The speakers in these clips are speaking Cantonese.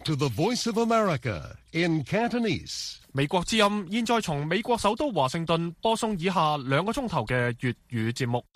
to the Voice of America in Cantonese. 美國之音現在從美國首都華盛頓播送以下2個鐘頭嘅粵語節目。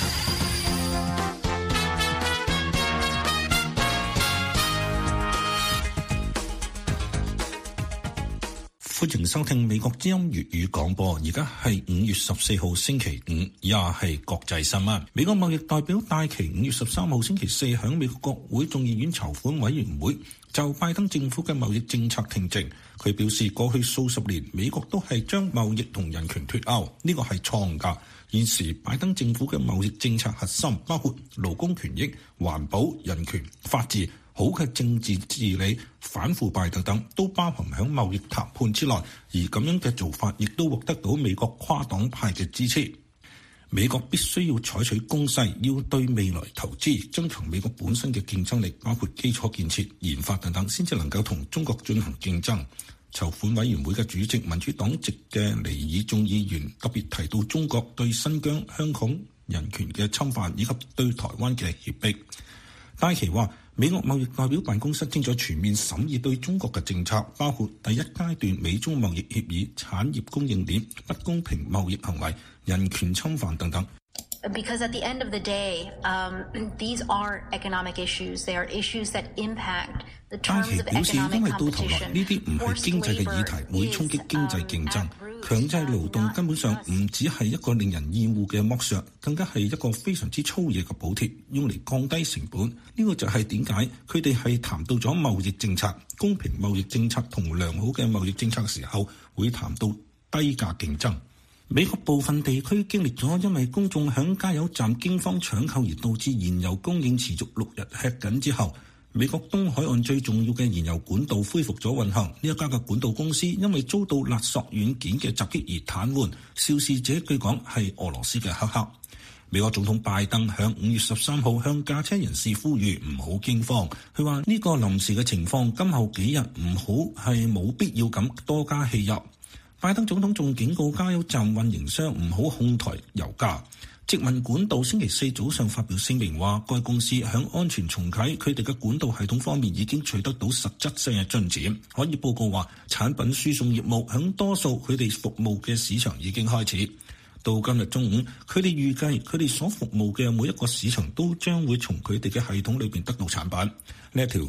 歡迎收聽美國之音粵語廣播，而家係5月14號星期五，也係國際新聞。美國貿易代表戴琪5月13號星期四喺美國國會眾議院籌款委員會就拜登政府嘅貿易政策聽證。佢表示，過去數十年美國都係將貿易同人權脫鈎，呢個係錯誤㗎。現時拜登政府嘅貿易政策核心包括勞工權益、環保、人權、法治、好嘅政治治理、反腐敗等等，都包含喺貿易談判之內，而咁樣嘅做法亦都獲得到美國跨黨派嘅支持。美國必須要採取攻勢，要對未來投資，增強美國本身嘅競爭力，包括基礎建設、研發等等，先至能夠同中國進行競爭。籌款委員會嘅主席民主黨籍嘅尼爾眾議員特別提到中國對新疆、香港人權嘅侵犯，以及對台灣嘅脅迫。戴琪話，美國貿易代表辦公室正在全面審議對中國嘅政策，包括第一階段美中貿易協議、產業供應鏈、不公平貿易行為、人權侵犯等等。 Because at the end of the day, these are economic issues. They are issues that impact the terms of economic competition. 因為到頭來呢啲唔係經濟嘅議題，會衝擊經濟競爭。強制勞動根本上唔只係一個令人厭惡嘅剝削，更加係一個非常之粗野嘅補貼，用嚟降低成本。呢個就係點解佢哋係談到咗貿易政策、公平貿易政策同良好嘅貿易政策嘅時候，會談到低價競爭。美國部分地區經歷咗因為公眾響加油站驚慌搶購而導致燃油供應持續6日吃緊之後，美國東海岸最重要嘅燃油管道恢復咗運行。呢一家嘅管道公司因為遭到勒索軟件嘅襲擊而癱瘓，肇事者據講係俄羅斯嘅黑客。美國總統拜登響5月13號向駕車人士呼籲唔好驚慌，佢話呢個臨時嘅情況今後幾日唔好係冇必要咁多加汽油。拜登總統仲警告加油站運營商唔好哄抬油價。殖民管道星期四早上發表聲明話，該公司響安全重啟佢哋嘅管道系統方面已經取得到實質性嘅進展。可以報告話，產品輸送業務響多數佢哋服務嘅市場已經開始。到今日中午，佢哋預計佢哋所服務嘅每一個市場都將會從佢哋嘅系統裏邊得到產品。呢一條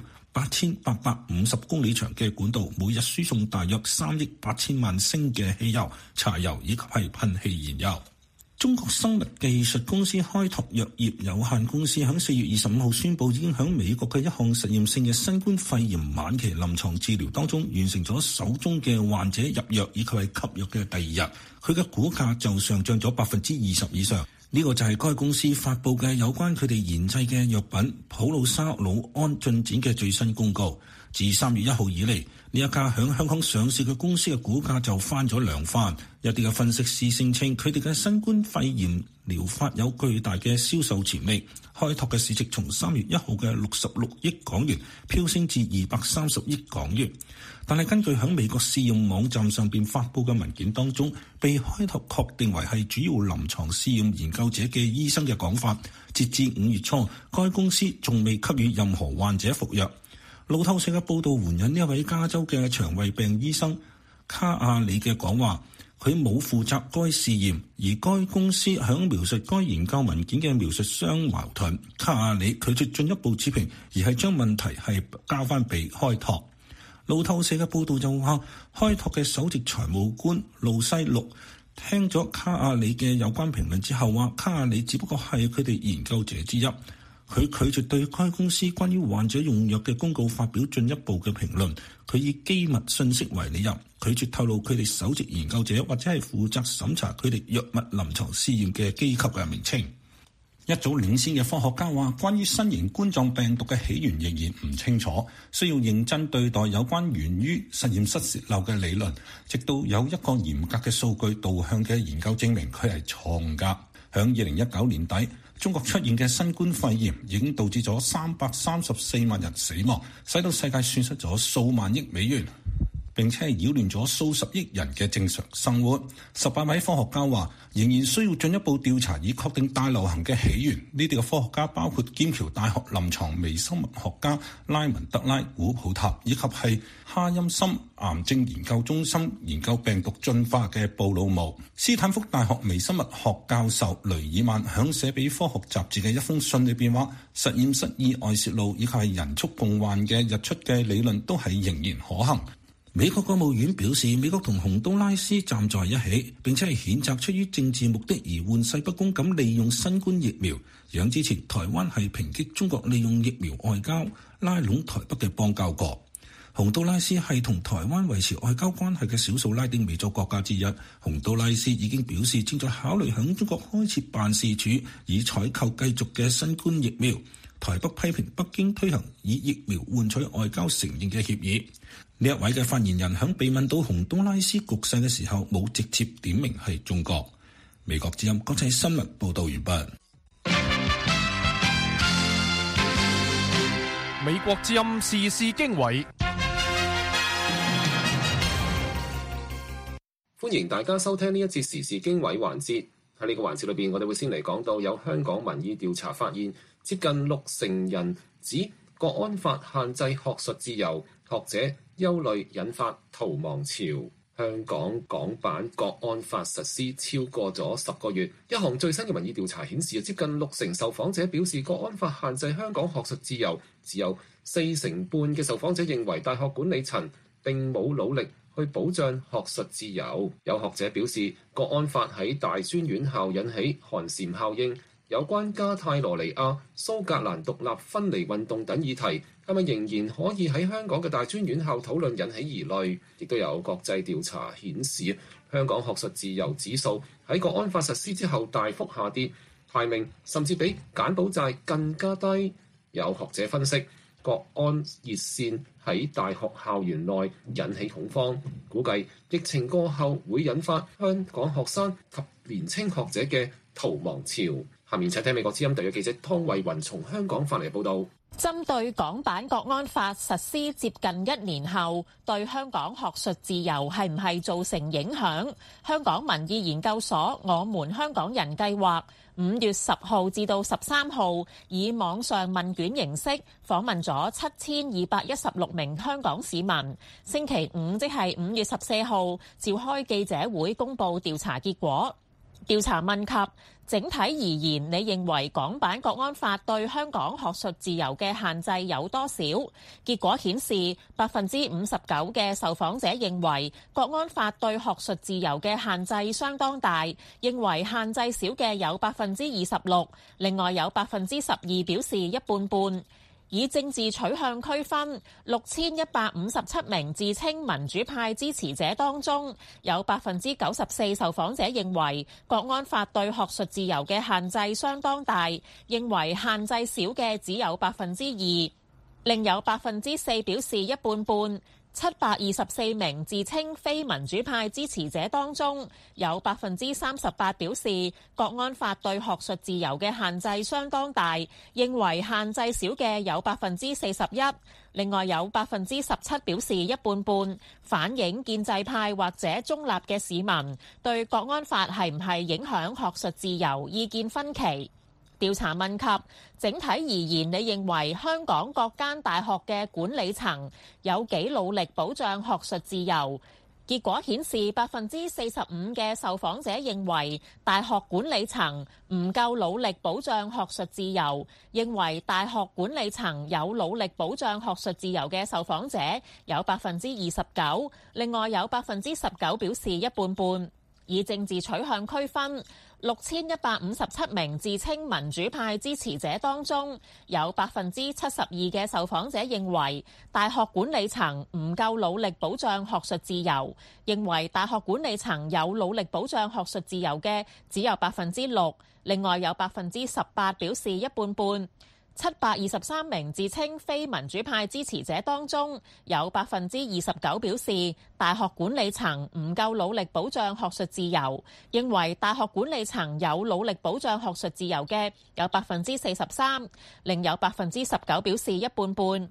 8850公里長嘅管道每日輸送大約3億8千萬升嘅汽油、柴油以及係噴氣燃油。中國生物技術公司開拓藥業有限公司喺4月25號宣布，已經喺美國嘅一項實驗性嘅新冠肺炎晚期臨床治療當中完成咗首宗嘅患者入藥以及係吸藥嘅第二日，佢嘅股價就上漲咗20%以上。呢個就係該公司發佈嘅有關佢哋研製嘅藥品普魯沙魯安進展嘅最新公告。自3月1號以嚟，呢一家響香港上市嘅公司嘅股價就翻咗2番。有啲嘅分析師聲稱，佢哋嘅新冠肺炎療法有巨大嘅銷售潛力。開拓嘅市值從3月1號嘅66億港元飆升至230億港元。但係根據喺美國試驗網站上邊發佈嘅文件當中，被開拓確定為係主要臨床試驗研究者嘅醫生嘅講法，截至5月初，該公司仲未給予任何患者服藥。路透社嘅報道援引呢一位加州嘅腸胃病醫生卡亞里嘅講話，佢冇負責該試驗，而該公司響描述該研究文件嘅描述相矛盾。卡亞里拒絕進一步置評，而係將問題係交翻俾開拓。路透社嘅報道就話，開拓嘅首席財務官路西祿聽咗卡亞里嘅有關評論之後話，卡亞里只不過係佢哋研究者之一。佢拒絕對該公司關於患者用藥嘅公告發表進一步嘅評論。佢以機密信息為理由，拒絕透露佢哋首席研究者或者係負責審查佢哋藥物臨床試驗嘅機構嘅名稱。一早領先嘅科學家話，關於新型冠狀病毒嘅起源仍然唔清楚，需要認真對待有關源於實驗室洩漏嘅理論，直到有一個嚴格嘅數據導向嘅研究證明佢係錯誤㗎。響2019年底，中國出現嘅新冠肺炎已經導致咗334萬人死亡，使到世界損失咗數萬億美元。 並且係擾亂咗數十億人嘅正常生活。18位科學家話，仍然需要進一步調查以確定大流行嘅起源。呢啲嘅科學家包括劍橋大學臨床微生物學家拉文德拉古普塔，以及係哈欽森癌症研究中心研究病毒進化嘅布魯姆。斯坦福大學微生物學教授雷爾曼響寫俾科學雜誌嘅一封信裏邊話，實驗室意外泄露以及係人畜共患嘅日出嘅理論都係仍然可行。美國國務院表示，美國同洪都拉斯站在一起，並且係譴責出於政治目的而玩世不恭咁利用新冠疫苗。讓之前台灣係抨擊中國利用疫苗外交拉攏台北嘅邦交國。洪都拉斯係同台灣維持外交關係嘅少數拉丁美洲國家之一。洪都拉斯已經表示正在考慮向中國開設辦事處，以採購繼續嘅新冠疫苗。台北批評北京推行以疫苗換取外交承認嘅協議。呢一位嘅發言人響被問到洪都拉斯局勢嘅時候，冇直接點名係中國。美國之音國際新聞報道完畢。 美國之音時事經緯， 歡迎大家收聽呢一節時事經緯環節。喺呢個環節裏邊，我哋會先嚟講到有香港民意調查發現，接近60%人指國安法限制學術自由，學者憂慮引發逃亡潮。香港港版國安法實施超過咗10個月，一項最新嘅民意調查顯示，接近60%受訪者表示國安法限制香港學術自由，只有40%半嘅受訪者認為大學管理層並冇努力去保障學術自由。有學者表示，國安法喺大專院校引起寒蟬效應，有關加泰羅尼亞、蘇格蘭獨立分離運動等議題，係咪仍然可以喺香港嘅大專院校討論，引起疑慮。亦都有國際調查顯示，香港學術自由指數喺國安法實施之後大幅下跌，排名甚至比柬埔寨更加低。有學者分析，國安熱線喺大學校園內引起恐慌，估計疫情過後會引發香港學生及年青學者嘅逃亡潮。下面請聽美國之音特約記者湯慧雲從香港發嚟報導。 針對港版國安法實施接近1年後，對香港學術自由係唔係造成影響？香港民意研究所我們香港人計劃5月10號至到13號以網上問卷形式訪問咗7216名香港市民。星期五即係5月14號召開記者會公佈調查結果。調查問及整體而言，你認為港版國安法對香港學術自由嘅限制有多少？結果顯示，59%嘅受訪者認為國安法對學術自由嘅限制相當大，認為限制少嘅有26%，另外有12%表示一半半。以政治取向區分，6157名自稱民主派支持者當中，有94%受訪者認為國安法對學術自由嘅限制相當大，認為限制少嘅只有2%，另有4%表示一半半。724名自稱非民主派支持者當中，有38%表示國安法對學術自由嘅限制相當大，認為限制少嘅有41%，另外有17%表示一半半，反映建制派或者中立嘅市民對國安法係唔係影響學術自由意見分歧。調查問及整體而言，你認為香港各間大學嘅管理層有幾努力保障學術自由？結果顯示45%嘅受訪者認為大學管理層唔夠努力保障學術自由，認為大學管理層有努力保障學術自由嘅受訪者有29%，另外有19%表示一半半。以政治取向區分，6157名自稱民主派支持者當中，有72%嘅受訪者認為大學管理層唔夠努力保障學術自由，認為大學管理層有努力保障學術自由嘅只有6%，另外有18%表示一半半。723名自稱非民主派支持者當中，有29%表示大學管理層唔夠努力保障學術自由，認為大學管理層有努力保障學術自由嘅有43%，另有19%表示一半半。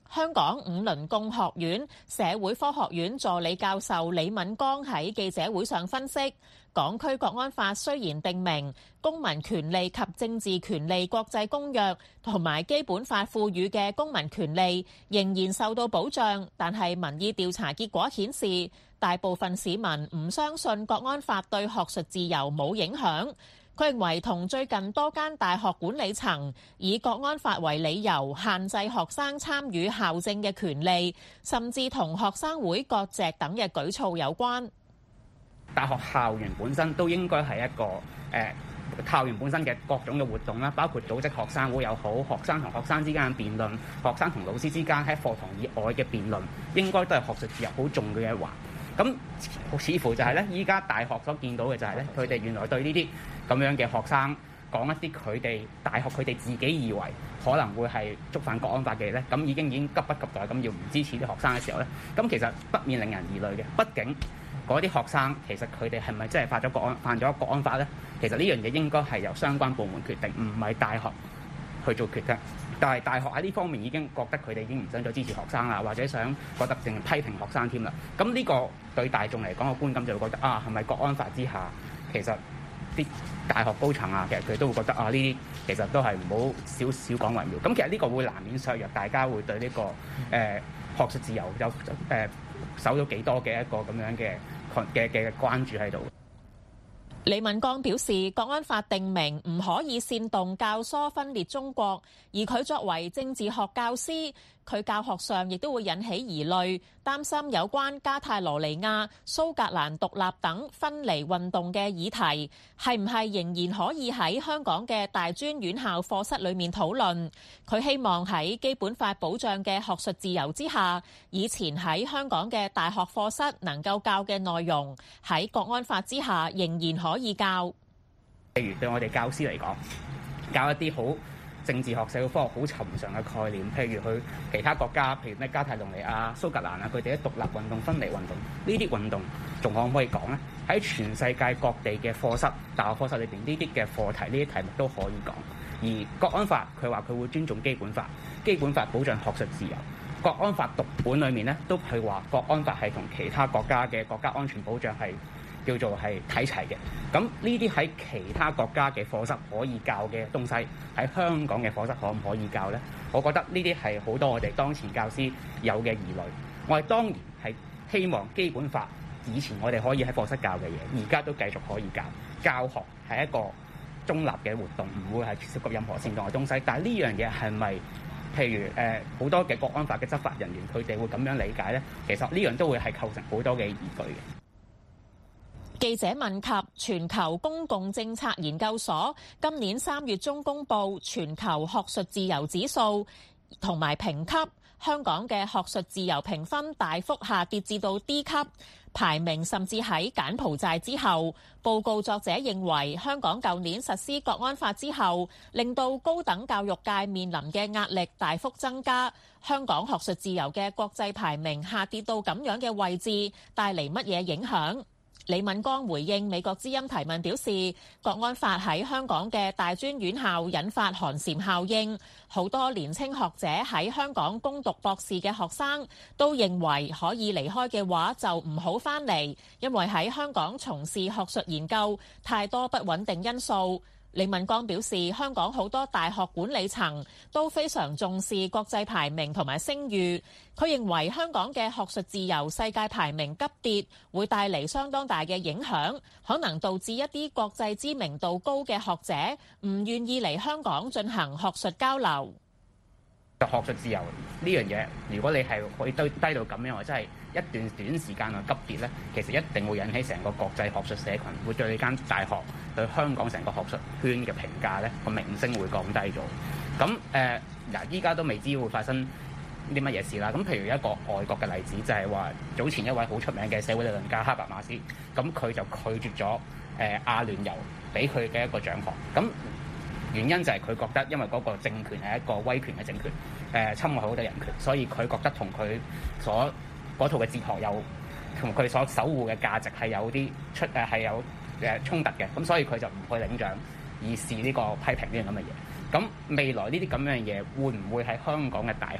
香港五倫共學院社會科學院助理教授李敏剛喺記者會上分析，港區國安法雖然訂明公民權利及政治權利國際公約同埋基本法賦予嘅公民權利仍然受到保障，但係民意調查結果顯示，大部分市民唔相信國安法對學術自由冇影響。佢認為同最近多間大學管理層以國安法為理由限制學生參與校政嘅權利，甚至同學生會割席等嘅舉措有關。 大學校園本身都應該係一個校園本身嘅各種嘅活動啦，包括組織學生會又好，學生同學生之間嘅辯論，學生同老師之間喺課堂以外嘅辯論，應該都係學術自由好重要嘅一環。咁似乎就係咧，依家大學所見到嘅就係咧，佢哋原來對呢啲咁樣嘅學生講一啲佢哋大學佢哋自己以為可能會係觸犯國安法嘅咧，咁已經急不及待咁要唔支持啲學生嘅時候咧，咁其實不免令人疑慮嘅。畢竟嗰啲學生其實佢哋係咪真係犯咗國安法咧？其實呢樣嘢應該係由相關部門決定，唔係大學去做決定。但係大學喺呢方面已經覺得佢哋已經唔想再支持學生啦，或者想覺得淨係批評學生添啦。咁呢個對大眾嚟講嘅觀感就會覺得係咪國安法之下，其實啲大學高層其實佢都會覺得呢啲其實都係唔好少講為妙。咁其實呢個會難免削弱大家會對呢個學術自由有守咗幾多嘅一個咁樣嘅關注喺度。 李敏剛表示，國安法定明唔可以煽動教唆分裂中國，而佢作為政治學教師，佢教學上亦都會引起疑慮，擔心有關加泰羅尼亞、蘇格蘭獨立等分離運動嘅議題，係唔係仍然可以喺香港嘅大專院校課室裏面討論。佢希望喺基本法保障嘅學術自由之下，以前喺香港嘅大學課室能夠教嘅內容，喺國安法之下仍然可以教。 譬如對我哋教師嚟講，教一啲好政治學、社會科學好尋常嘅概念，譬如去其他國家，譬如咩加泰隆尼亞、蘇格蘭啊，佢哋嘅獨立運動、分離運動，呢啲運動仲可唔可以講呢？喺全世界各地嘅課室、大學課室裏邊，呢啲嘅課題、呢啲題目都可以講。而國安法佢話佢會尊重基本法，基本法保障學術自由。國安法讀本裏面咧，都係話國安法係同其他國家嘅國家安全保障係叫做係睇齊嘅。咁呢啲喺其他國家嘅課室可以教嘅東西，喺香港嘅課室可唔可以教呢？我覺得呢啲係好多我哋當前教師有嘅疑慮。我哋當然係希望基本法以前我哋可以喺課室教嘅嘢，而家都繼續可以教。教學係一個中立嘅活動，唔會係涉及任何煽動嘅東西。但係呢樣嘢係咪譬如好多嘅國安法嘅執法人員佢哋會咁樣理解呢？其實呢樣都會係構成好多嘅疑慮嘅。 記者問及全球公共政策研究所今年3月中公布全球學術自由指數同埋評級，香港嘅學術自由評分大幅下跌至到 D 級，排名甚至喺柬埔寨之後。報告作者認為，香港舊年實施國安法之後，令到高等教育界面臨嘅壓力大幅增加。香港學術自由嘅國際排名下跌到咁樣嘅位置，帶嚟乜嘢影響？李敏剛回應美國之音提問表示，國安法喺香港嘅大專院校引發寒蟬效應，好多年青學者喺香港攻讀博士嘅學生都認為可以離開嘅話就唔好返嚟，因為喺香港從事學術研究太多不穩定因素。李敏剛表示，香港好多大學管理層都非常重視國際排名同埋聲譽。佢認為香港嘅學術自由世界排名急跌，會帶嚟相當大嘅影響，可能導致一啲國際知名度高嘅學者唔願意嚟香港進行學術交流。 學術自由呢樣嘢，如果你係可以低到咁樣，或者係一段短時間內急跌咧，其實一定會引起成個國際學術社群會對呢間大學對香港成個學術圈嘅評價咧個名聲會降低咗。咁依家都未知會發生啲乜嘢事啦。咁譬如一個外國嘅例子，就係話早前一位好出名嘅社會理論家哈伯馬斯，咁佢就拒絕咗阿聯酋俾佢嘅一個獎項。咁原因就係佢覺得，因為嗰個政權係一個威權嘅政權，侵害好多人權，所以佢覺得同佢所嗰套嘅哲學有同佢所守護嘅價值係有啲係有衝突嘅，咁所以佢就唔去領獎，而是呢個批評呢樣咁嘅嘢。咁未來呢啲咁樣嘅嘢會唔會喺香港嘅大學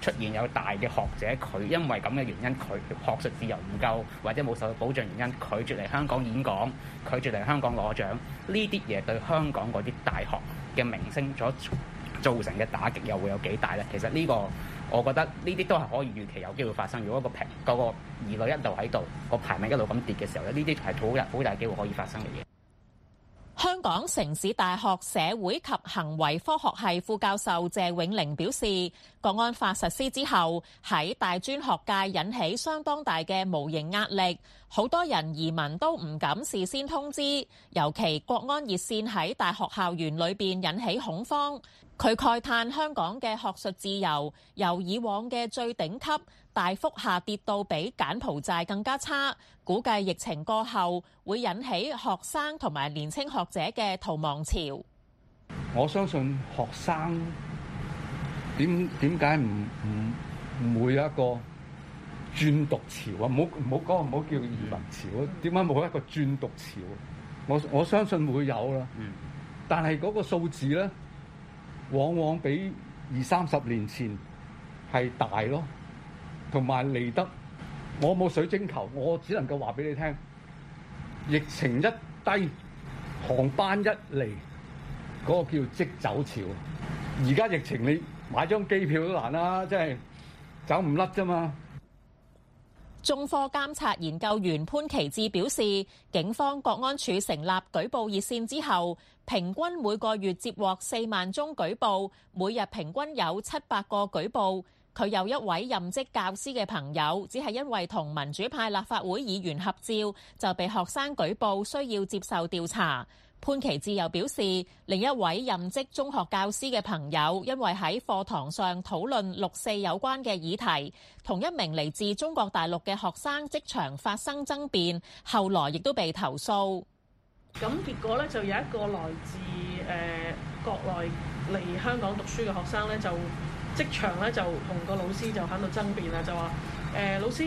出現有大嘅學者，佢因為咁嘅原因，佢學術自由唔夠或者冇受到保障原因，拒絕嚟香港演講，拒絕嚟香港攞獎，呢啲嘢對香港嗰啲大學嘅名聲所造成嘅打擊又會有幾大咧？其實呢個我覺得呢啲都係可以預期有機會發生。如果個疑慮一路喺度，個排名一路咁跌嘅時候咧，呢啲係好大機會可以發生嘅嘢。 香港城市大學社會及行為科學系副教授謝永齡表示，國安法實施之後，喺大專學界引起相當大嘅無形壓力，好多人移民都唔敢事先通知，尤其國安熱線喺大學校園裏邊引起恐慌。佢慨嘆香港嘅學術自由由以往嘅最頂級大幅下跌到比柬埔寨更加差，估計疫情過後會引起學生同埋年輕學者嘅逃亡潮。 我相信學生點解唔會有一個轉讀潮啊？唔好叫移民潮啊？點解冇一個轉讀潮？我相信會有啦。但係嗰個數字咧，往往比20-30年前係大咯，同埋嚟得，我冇水晶球，我只能夠話俾你聽，疫情一低，航班一嚟，嗰個叫即走潮。而家疫情你買張機票都難啦，即係走唔甩啫嘛。 中科監察研究員潘其志表示，警方國安處成立舉報熱線之後，平均每個月接獲4萬宗舉報，每日平均有700個舉報。佢有一位任職教師嘅朋友，只係因為同民主派立法會議員合照，就被學生舉報，需要接受調查。潘其志又表示，另一位任職中學教師嘅朋友，因為喺課堂上討論6·4有關嘅議題，同一名嚟自中國大陸嘅學生即場發生爭辯，後來亦都被投訴。 咁結果咧，就有一個來自國內嚟香港讀書嘅學生咧，就即場咧就同個老師就喺度爭辯啦，就話老師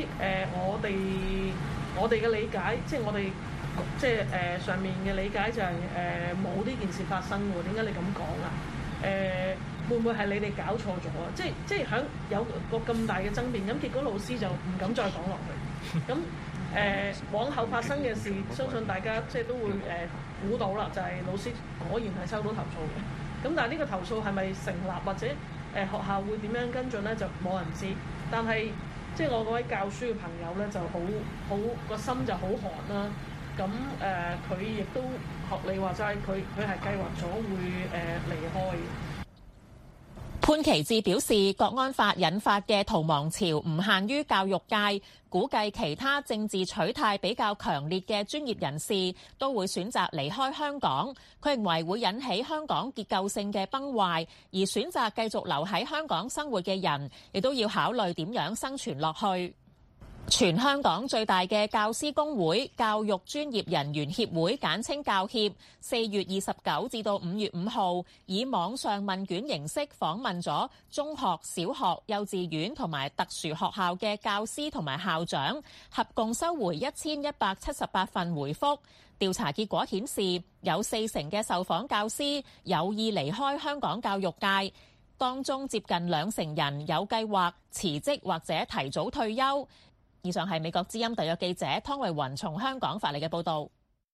我哋嘅理解，即係我哋。上面嘅理解就係冇呢件事發生喎，點解你咁講啊？會唔會係你哋搞錯咗啊？即係響有個咁大嘅爭辯，咁結果老師就唔敢再講落去。咁往後發生嘅事，相信大家即係都會估到啦，就係老師果然係收到投訴嘅。咁但係呢個投訴係咪成立，或者學校會點樣跟進咧？就冇人知。但係即係我嗰位教書嘅朋友咧，就好個心就好寒啦。咁佢亦都學你話齋，佢係計劃咗會離開。 潘其志表示，國安法引發嘅逃亡潮唔限於教育界，估計其他政治取態比較強烈嘅專業人士都會選擇離開香港。佢認為會引起香港結構性嘅崩壞，而選擇繼續留喺香港生活嘅人，亦都要考慮點樣生存落去。全香港最大嘅教師工會教育專業人員協會簡稱教協，4月29至到5月5號以網上問卷形式訪問咗中學、小學、幼稚園同埋特殊學校嘅教師同埋校長，合共收回1178份回覆。調查結果顯示，有40%嘅受訪教師有意離開香港教育界，當中接近20%人有計劃辭職或者提早退休。以上係美國之音特約記者湯慧雲從香港發嚟嘅報導。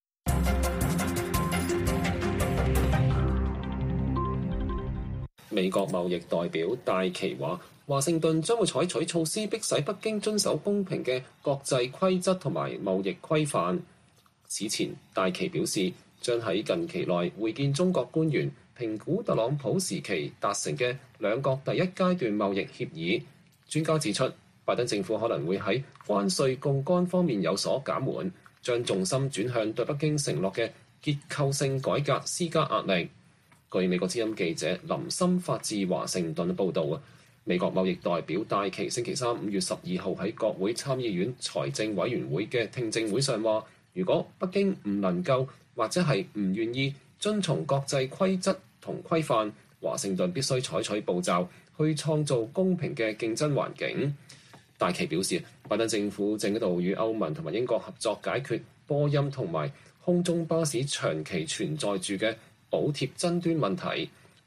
美國貿易代表戴琪話，華盛頓將會採取措施迫使北京遵守公平嘅國際規則同埋貿易規範。此前，戴琪表示將喺近期內會見中國官員，評估特朗普時期達成嘅兩國第一階段貿易協議。專家指出，拜登政府可能會喺關稅槓桿方面有所減緩，將重心轉向對北京承諾嘅結構性改革施加壓力。據美國之音記者林森發自華盛頓報導，美國貿易代表戴琪星期三5月12號喺國會參議院財政委員會嘅聽證會上話，如果北京唔能夠或者係唔願意遵從國際規則同規範，華盛頓必須採取步驟去創造公平嘅競爭環境。戴琪表示，拜登政府正喺度與歐盟同埋英國合作解決波音同埋空中巴士長期存在住嘅補貼爭端問題。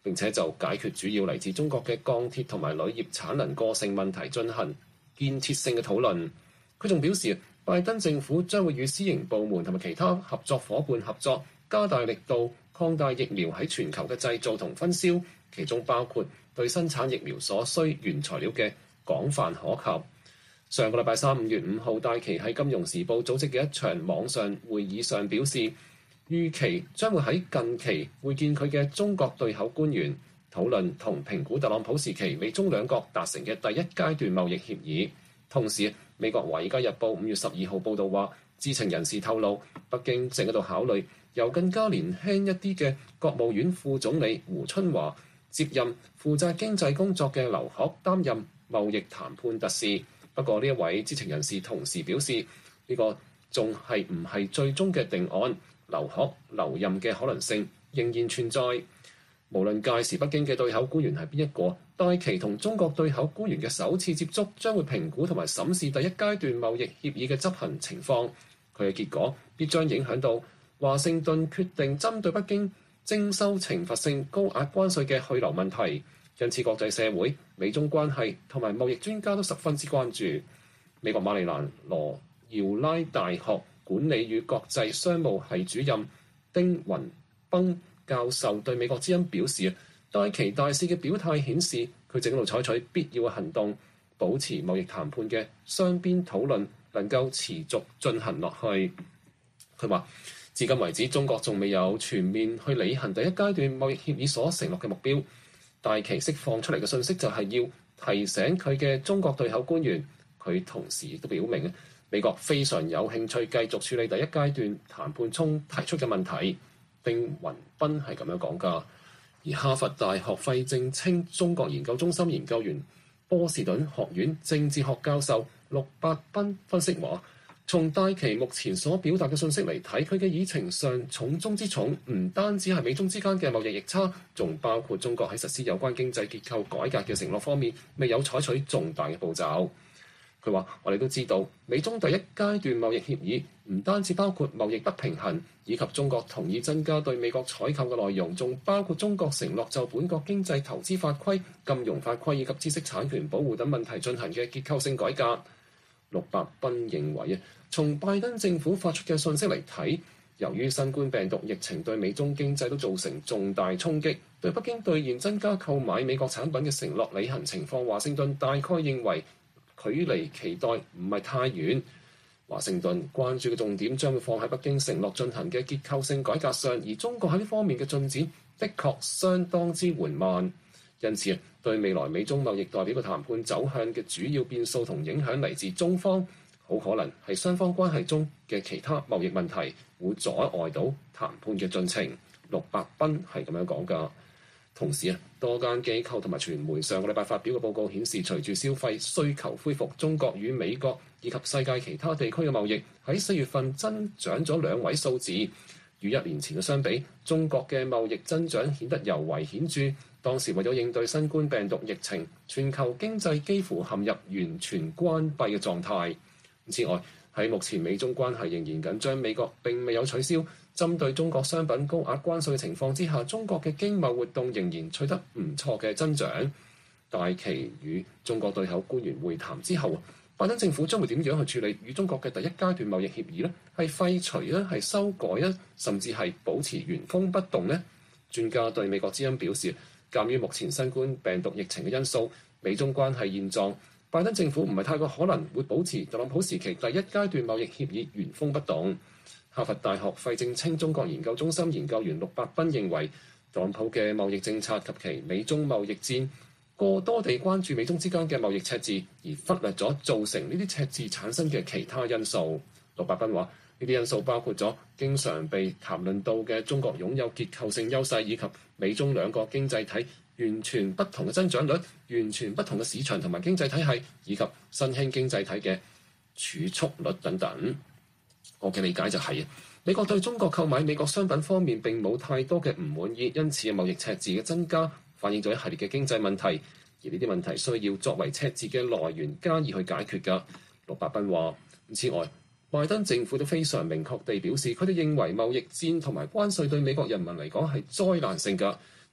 並且就解決主要嚟自中國嘅鋼鐵同埋鋁業產能過剩問題進行建設性嘅討論。佢仲表示，拜登政府將會與私營部門同埋其他合作伙伴合作，加大力度擴大疫苗喺全球嘅製造同分銷，其中包括對生產疫苗所需原材料嘅廣泛可及。上個禮拜三5月5號，戴琪喺《金融時報》組織嘅一場網上會議上表示，預期將會喺近期會見佢嘅中國對口官員，討論同評估特朗普時期美中兩國達成嘅第一階段貿易協議。同時，美國《華爾街日報》5月12號報導話，知情人士透露，北京正喺度考慮由更加年輕一啲嘅國務院副總理胡春華接任負責經濟工作嘅劉鶴擔任貿易談判特使。不過呢一位知情人士同時表示，呢個仲係唔係最終嘅定案，劉鶴留任嘅可能性仍然存在。無論屆時北京嘅對口官員係邊一個，戴琪同中國對口官員嘅首次接觸將會評估同埋審視第一階段貿易協議嘅執行情況。佢嘅結果必將影響到華盛頓決定針對北京徵收懲罰性高額關稅嘅去留問題。因此，國際社會、美中關係同埋貿易專家都十分之關注。美國馬里蘭羅耀拉大學管理與國際商務系主任丁雲崩教授對美國之音表示，戴琪大使嘅表態顯示佢正喺度採取必要嘅行動，保持貿易談判嘅雙邊討論能夠持續進行落去。佢話，至今為止，中國仲未有全面去履行第一階段貿易協議所承諾嘅目標。戴琪釋放出嚟嘅信息就係要提醒佢嘅中國對口官員，佢同時亦都表明美國非常有興趣繼續處理第一階段談判中提出嘅問題。丁雲斌係咁樣講㗎。而哈佛大學費正清中國研究中心研究員、波士頓學院政治學教授陸伯斌分析話，從戴琪目前所表達嘅信息嚟睇，佢嘅議程上重中之重唔單止係美中之間嘅貿易逆差，仲包括中國喺實施有關經濟結構改革嘅承諾方面未有採取重大嘅步驟。佢話：我哋都知道，美中第一階段貿易協議唔單止包括貿易不平衡，以及中國同意增加對美國採購嘅內容，仲包括中國承諾就本國經濟投資法規、金融法規以及知識產權保護等問題進行嘅結構性改革。陸伯斌認為從拜登政府發出嘅信息嚟睇，由於新冠病毒疫情對美中經濟都造成重大衝擊，對北京兌現增加購買美國產品嘅承諾履行情況，華盛頓大概認為距離期待唔係太遠。華盛頓關注嘅重點將會放喺北京承諾進行嘅結構性改革上，而中國喺呢方面嘅進展的確相當之緩慢。因此，對未來美中貿易代表嘅談判走向嘅主要變數同影響嚟自中方，好可能係雙方關係中嘅其他貿易問題會阻礙到談判嘅進程。陸伯斌係咁樣講㗎。同時多間機構同埋傳媒上個禮拜發表嘅報告顯示，隨住消費需求恢復，中國與美國以及世界其他地區嘅貿易喺4月份增長咗2位數字，與1年前嘅相比，中國嘅貿易增長顯得尤為顯著。當時為咗應對新冠病毒疫情，全球經濟幾乎陷入完全關閉嘅狀態。此外，喺目前美中關係仍然緊張，美國並未有取消針對中國商品高額關稅嘅情況之下，中國嘅經貿活動仍然取得唔錯嘅增長。戴琪與中國對口官員會談之後，拜登政府將會點樣去處理與中國嘅第一階段貿易協議呢？係廢除呢？係修改呢？甚至係保持原封不動呢？專家對美國之音表示，鑑於目前新冠病毒疫情嘅因素，美中關係現狀，拜登政府唔係太過可能會保持特朗普時期第一階段貿易協議原封不動。哈佛大學費正清中國研究中心研究員陸伯斌認為，特朗普嘅貿易政策及其美中貿易戰過多地關注美中之間嘅貿易赤字，而忽略咗造成呢啲赤字產生嘅其他因素。陸伯斌話：呢啲因素包括咗經常被談論到嘅中國擁有結構性優勢，以及美中兩個經濟體完全不同嘅增長率、完全不同嘅市場同埋經濟體系，以及新興經濟體嘅儲蓄率等等。我嘅理解就係，美國對中國購買美國商品方面並冇太多嘅唔滿意，因此貿易赤字嘅增加反映咗一系列嘅經濟問題，而呢啲問題需要作為赤字嘅來源加以去解決㗎。陸伯斌話：此外，拜登政府都非常明確地表示，佢哋認為貿易戰同埋關稅對美國人民嚟講係災難性㗎，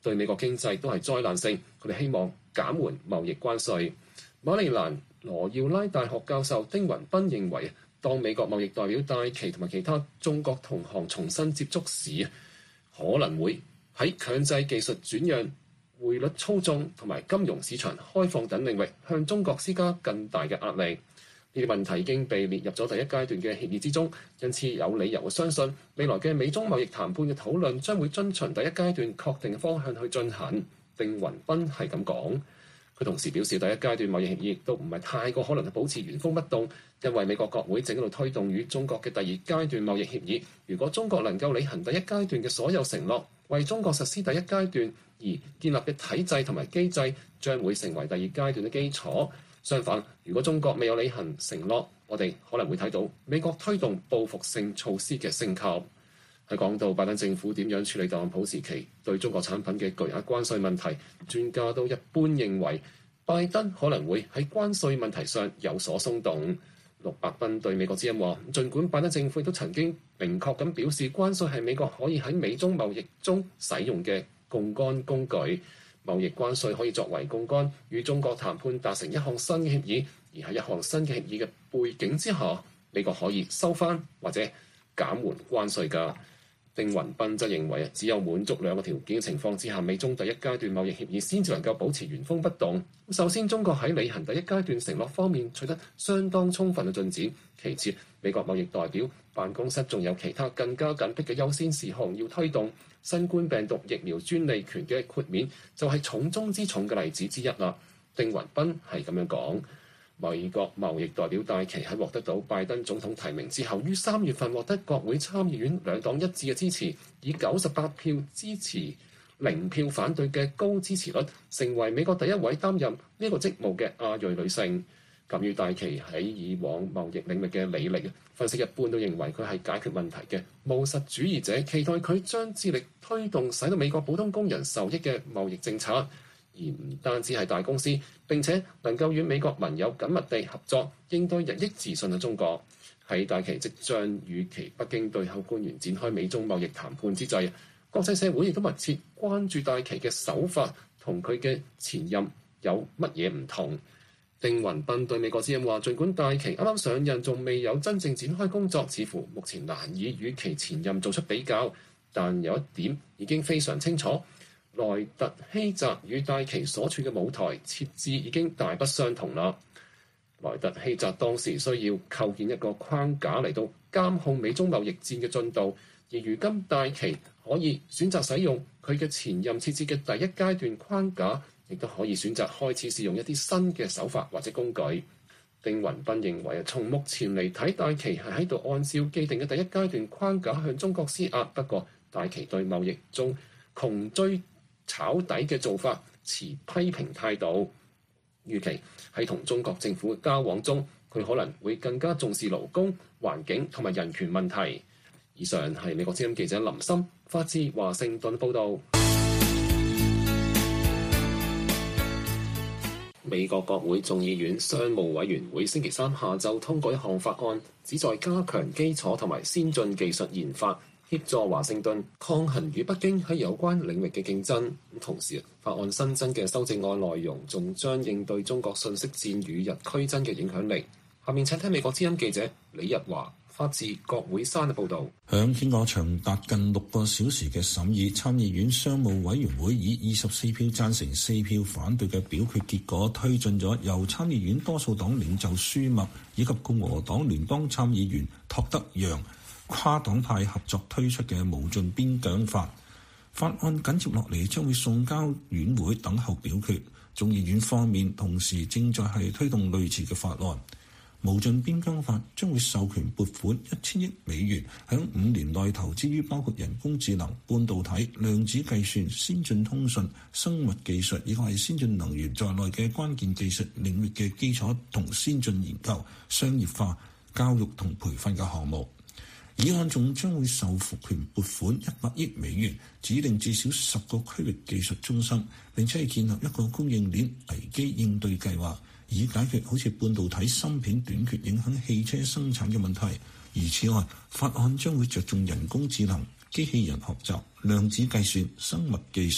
對美國經濟都係災難性。佢哋希望減緩貿易關稅。馬里蘭羅耀拉大學教授丁雲斌認為，當美國貿易代表戴琪同埋其他中國同行重新接觸時，可能會喺強制技術轉讓、匯率操縱同埋金融市場開放等領域向中國施加更大嘅壓力。呢啲問題已經被列入咗第一階段嘅協議之中，因此有理由相信未來嘅美中貿易談判嘅討論將會遵循第一階段確定嘅方向去進行。丁雲斌係咁講。佢同時表示，第一階段貿易協議亦都唔係太過可能保持原封不動，因為美國國會正喺度推動與中國嘅第二階段貿易協議。如果中國能夠履行第一階段嘅所有承諾，為中國實施第一階段而建立嘅體制同埋機制，將會成為第二階段嘅基礎。相反，如果中國未有履行承諾，我哋可能會睇到美國推動報復性措施嘅升級。喺講到拜登政府點樣處理特朗普時期對中國產品嘅巨額關稅問題，專家都一般認為拜登可能會喺關稅問題上有所鬆動。陸伯賓對美國之音話，儘管拜登政府亦都曾經明確咁表示，關稅係美國可以喺美中貿易中使用嘅槓桿工具。貿易關稅可以作為槓桿，與中國談判達成一項新嘅協議，而喺一項新嘅協議嘅背景之下，美國可以收返或者減緩關稅㗎。丁雲斌則認為，只有滿足兩個條件嘅情況之下，美中第一階段貿易協議先至能夠保持原封不動。首先，中國喺履行第一階段承諾方面取得相當充分嘅進展；其次，美國貿易代表辦公室仲有其他更加緊迫嘅優先事項要推動。新冠病毒疫苗專利權嘅豁免就係重中之重嘅例子之一啦。丁雲斌係咁樣講。美國貿易代表戴琪喺獲得到拜登總統提名之後，於3月份獲得國會參議院兩黨一致嘅支持，以98票支持、0票反對嘅高支持率，成為美國第一位擔任呢個職務嘅亞裔女性。鑑於戴琪喺以往貿易領域嘅履歷，分析一般都認為佢係解決問題嘅務實主義者，期待佢將致力推動使到美國普通工人受益嘅貿易政策。而唔單止係大公司，並且能夠與美國盟友緊密地合作，應對日益自信嘅中國。喺戴琪即將與其北京對口官員展開美中貿易談判之際，國際社會亦都密切關注戴琪嘅手法同佢嘅前任有乜嘢唔同。丁雲斌對美國之音話，儘管戴琪啱啱上任，仲未有真正展開工作，似乎目前難以與其前任做出比較，但有一點已經非常清楚。萊特希澤與戴琪所處嘅舞台設置已經大不相同啦。萊特希澤當時需要構建一個框架嚟到監控美中貿易戰嘅進度，而如今戴琪可以選擇使用佢嘅前任設置嘅第一階段框架，亦都可以選擇開始試用一啲新嘅手法或者工具。丁雲斌認為，從目前嚟睇，戴琪係喺度按照既定嘅第一階段框架向中國施壓，不過戴琪對貿易中窮追炒底嘅做法持批評態度，預期喺同中國政府嘅交往中，佢可能會更加重視勞工、環境同埋人權問題。以上係美國之音記者林森發自華盛頓報導。美國國會眾議院商務委員會星期三下晝通過一項法案，旨在加強基礎同埋先進技術研發，協助華盛頓抗衡與北京喺有關領域嘅競爭。同時，法案新增嘅修正案內容仲將應對中國信息戰與日俱增嘅影響力。下面請聽美國之音記者李日華發自國會山嘅報導。 響經過長達近6個小時嘅審議，參議院商務委員會以24票贊成、4票反對嘅表決結果，推進咗由參議院多數黨領袖舒默以及共和黨聯邦參議員托德楊跨黨派合作推出嘅無盡邊疆法。法案緊接落嚟將會送交院會等候表決。眾議院方面同時正在係推動類似嘅法案。無盡邊疆法將會授權撥款1000億美元，喺5年內投資於包括人工智能、半導體、量子計算、先進通訊、生物技術以及係先進能源在內嘅關鍵技術領域嘅基礎同先進研究、商業化、教育同培訓嘅項目。議案仲將會授權撥款100億美元，指定至少10個區域技術中心，並且係建立一個供應鏈危機應對計劃，以解決好似半導體芯片短缺影響汽車生產嘅問題。而此外，法案將會着重人工智能、機器人學習、量子計算、生物技術、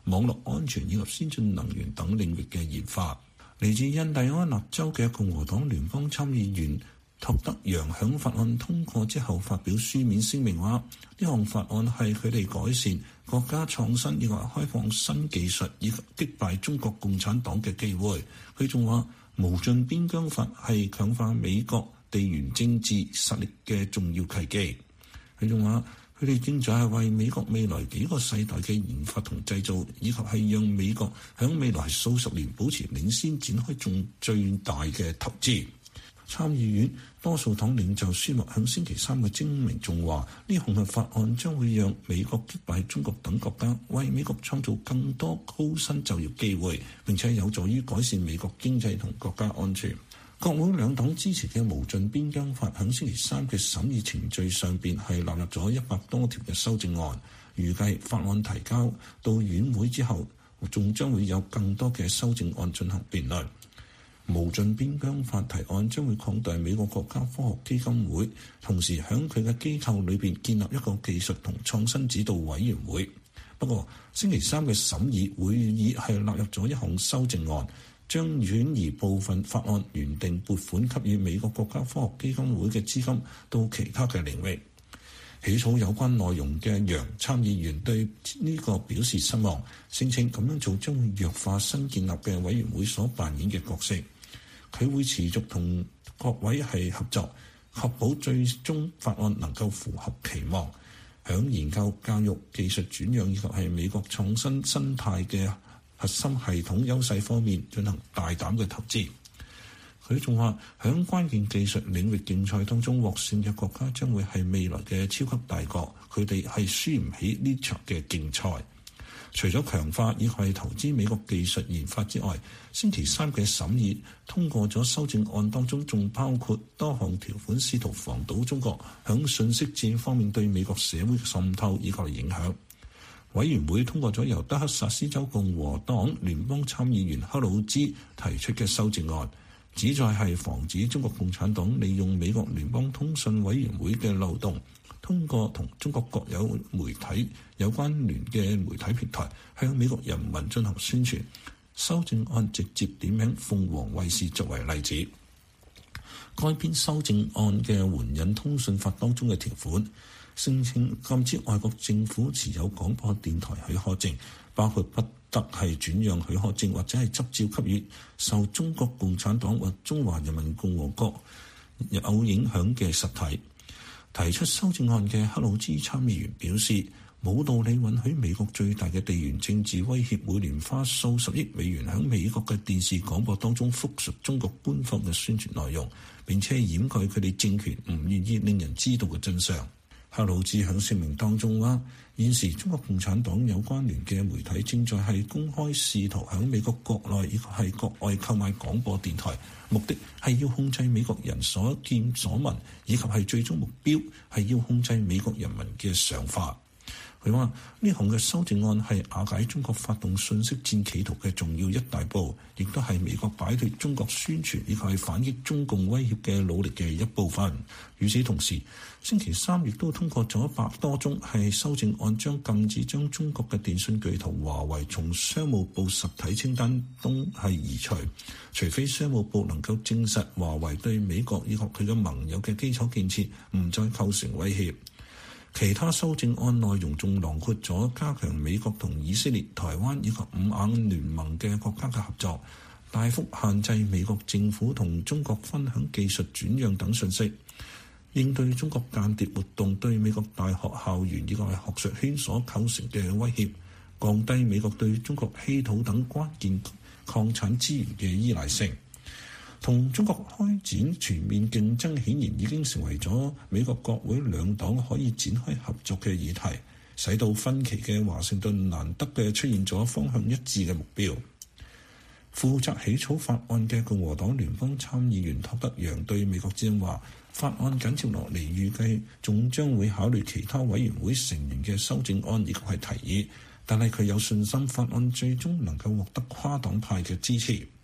網絡安全以及先進能源等領域嘅研發。嚟自印第安納州嘅共和黨聯邦參議員托德楊響法案通過之後發表書面聲明話，呢項法案係佢哋改善國家創新以及開放新技術以及擊敗中國共產黨嘅機會。佢仲話無盡邊疆法係強化美國地緣政治實力嘅重要契機。佢仲話佢哋正在係為美國未來幾個世代嘅研發同製造，以及係讓美國響未來數十年保持領先，展開中最大嘅投資。參議院多數黨領袖舒默響星期三嘅聲明仲話，呢項嘅法案將會讓美國擊敗中國等國家，為美國創造更多高薪就業機會，並且有助於改善美國經濟同國家安全。國會兩黨支持嘅無盡邊疆法響星期三嘅審議程序上邊係納入咗100多條嘅修正案，預計法案提交到院會之後，仲將會有更多嘅修正案進行辯論。無盡邊疆法提案將會擴大美國國家科學基金會，同時響佢嘅機構裏邊建立一個技術同創新指導委員會。不過星期三嘅審議會議係納入咗一項修正案，將轉移部分法案原定撥款給予美國國家科學基金會嘅資金到其他嘅領域。起草有關內容嘅楊參議員對呢個表示失望，聲稱咁樣做將會弱化新建立嘅委員會所扮演嘅角色。佢會持續同各位係合作，確保最終法案能夠符合期望，響研究教育、技術轉讓以及係美國創新生態嘅核心系統優勢方面進行大膽嘅投資。佢仲話，響關鍵技術領域競賽當中獲勝嘅國家將會係未來嘅超級大國，佢哋係輸唔起呢場嘅競賽。除咗強化以及係投資美國技術研發之外，星期三嘅審議通過咗修正案當中，仲包括多項條款試圖防堵中國響信息戰方面對美國社會嘅滲透以及影響。委員會通過咗由德克薩斯州共和黨聯邦參議員克魯茲提出嘅修正案，旨在係防止中國共產黨利用美國聯邦通訊委員會嘅漏洞，通過同中國國有媒體有關聯嘅媒體平台向美國人民進行宣傳。修正案直接點名鳳凰衛視作為例子。該篇修正案嘅援引通訊法當中嘅條款，聲稱禁止外國政府持有廣播電台許可證，包括不得係轉讓許可證或者係執照給予受中國共產黨或中華人民共和國有影響嘅實體。提出修正案嘅克魯茲參議員表示，冇道理允許美國最大嘅地緣政治威脅每年花數十億美元喺美國嘅電視廣播當中複述中國官方嘅宣傳內容，並且掩蓋佢哋政權唔願意令人知道嘅真相。克魯茲喺聲明當中話，現時中國共產黨有關聯嘅媒體正在係公開試圖喺美國國內以及係國外購買廣播電台，目的係要控制美國人所見所聞，以及係最終目標係要控制美國人民嘅想法。佢話呢項嘅修正案係瓦解中國發動信息戰企圖嘅重要一大步，亦都係美國擺脫中國宣傳以及係反擊中共威脅嘅努力嘅一部分。與此同時，星期三亦都通過咗100多宗係修正案，將禁止將中國嘅電信巨頭華為從商務部實體清單中係移除，除非商務部能夠證實華為對美國以及佢嘅盟友嘅基礎建設唔再構成威脅。其他修正案內容仲囊括咗加強美國同以色列、台灣以及五眼聯盟嘅國家嘅合作，大幅限制美國政府同中國分享技術轉讓等信息，應對中國間諜活動對美國大學校園以及學術圈所構成嘅威脅，降低美國對中國稀土等關鍵礦產資源嘅依賴性。同中國開展全面競爭顯然已經成為咗美國國會兩黨可以展開合作嘅議題，使到分歧嘅華盛頓難得嘅出現咗方向一致嘅目標。負責起草法案嘅共和黨聯邦參議員托德楊對美國之音話，法案緊接落嚟預計仲將會考慮其他委員會成員嘅修正案以及係提議，但係佢有信心法案最終能夠獲得跨黨派嘅支持。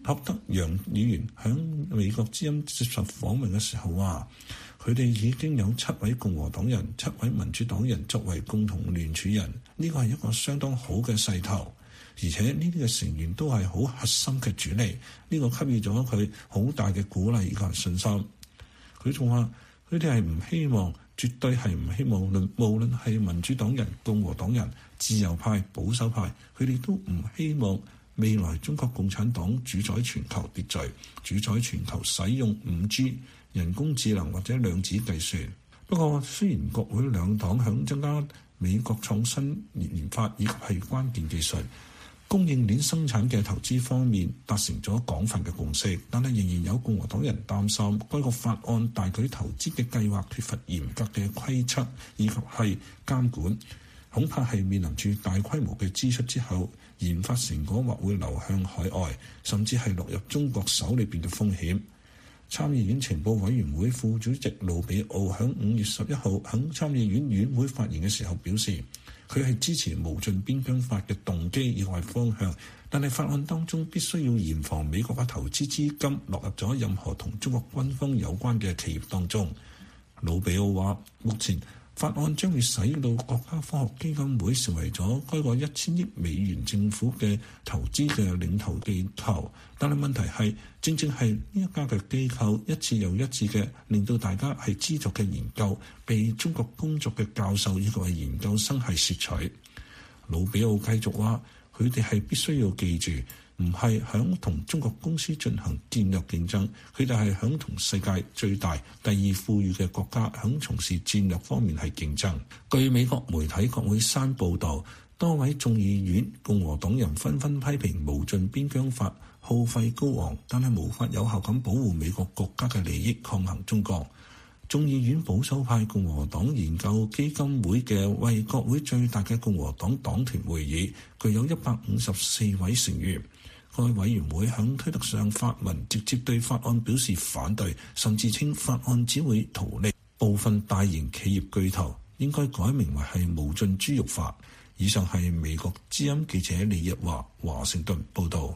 托德楊議員喺美國之音接受訪問嘅時候話，佢哋已經有7位共和黨人、7位民主黨人作為共同聯署人，呢個係一個相當好嘅勢頭，而且呢啲嘅成員都係好核心嘅主力，呢個給予咗佢好大嘅鼓勵以及信心。佢仲話，佢哋係唔希望，絕對係唔希望，無論係民主黨人、共和黨人、自由派、保守派，佢哋都唔希望未來中國共產黨主宰全球秩序，主宰全球使用5G、人工智能或者量子計算。不過，雖然國會兩黨響增加美國創新研發以及係關鍵技術、供應鏈生產嘅投資方面達成咗廣泛嘅共識，但係仍然有共和黨人擔心該個法案大舉投資嘅計劃缺乏嚴格嘅規則以及係監管，恐怕係面臨住大規模嘅支出之後，研發成果或會流向海外，甚至係落入中國手裏邊嘅風險。參議院情報委員會副主席盧比奧喺5月11號喺參議院院會發言嘅時候表示，佢係支持無盡邊疆法嘅動機以外方向，但係法案當中必須要嚴防美國嘅投資資金落入咗任何同中國軍方有關嘅企業當中。盧比奧話，目前法案將會使到國家科學基金會成為咗該個1000億美元政府嘅投資嘅領頭機構，但係問題係正正係呢一家嘅機構一次又一次嘅令到大家係資助嘅研究被中國工作嘅教授以及係研究生係竊取。盧比奧繼續話，佢哋係必須要記住，唔係響同中國公司進行戰略競爭，佢哋係響同世界最大、第2富裕嘅國家響從事戰略方面係競爭。據美國媒體國會山報導，多位眾議院共和黨人紛紛批評無盡邊疆法耗費高昂，但係無法有效咁保護美國國家嘅利益，抗衡中國。眾議院保守派共和黨研究基金會嘅為國會最大嘅共和黨黨團會議，具有154位成員。該委員會喺推特上發文，直接對法案表示反對，甚至稱法案只會圖利部分大型企業巨頭，應該改名為係無盡豬肉法。以上係美國之音記者李日華華盛頓報導。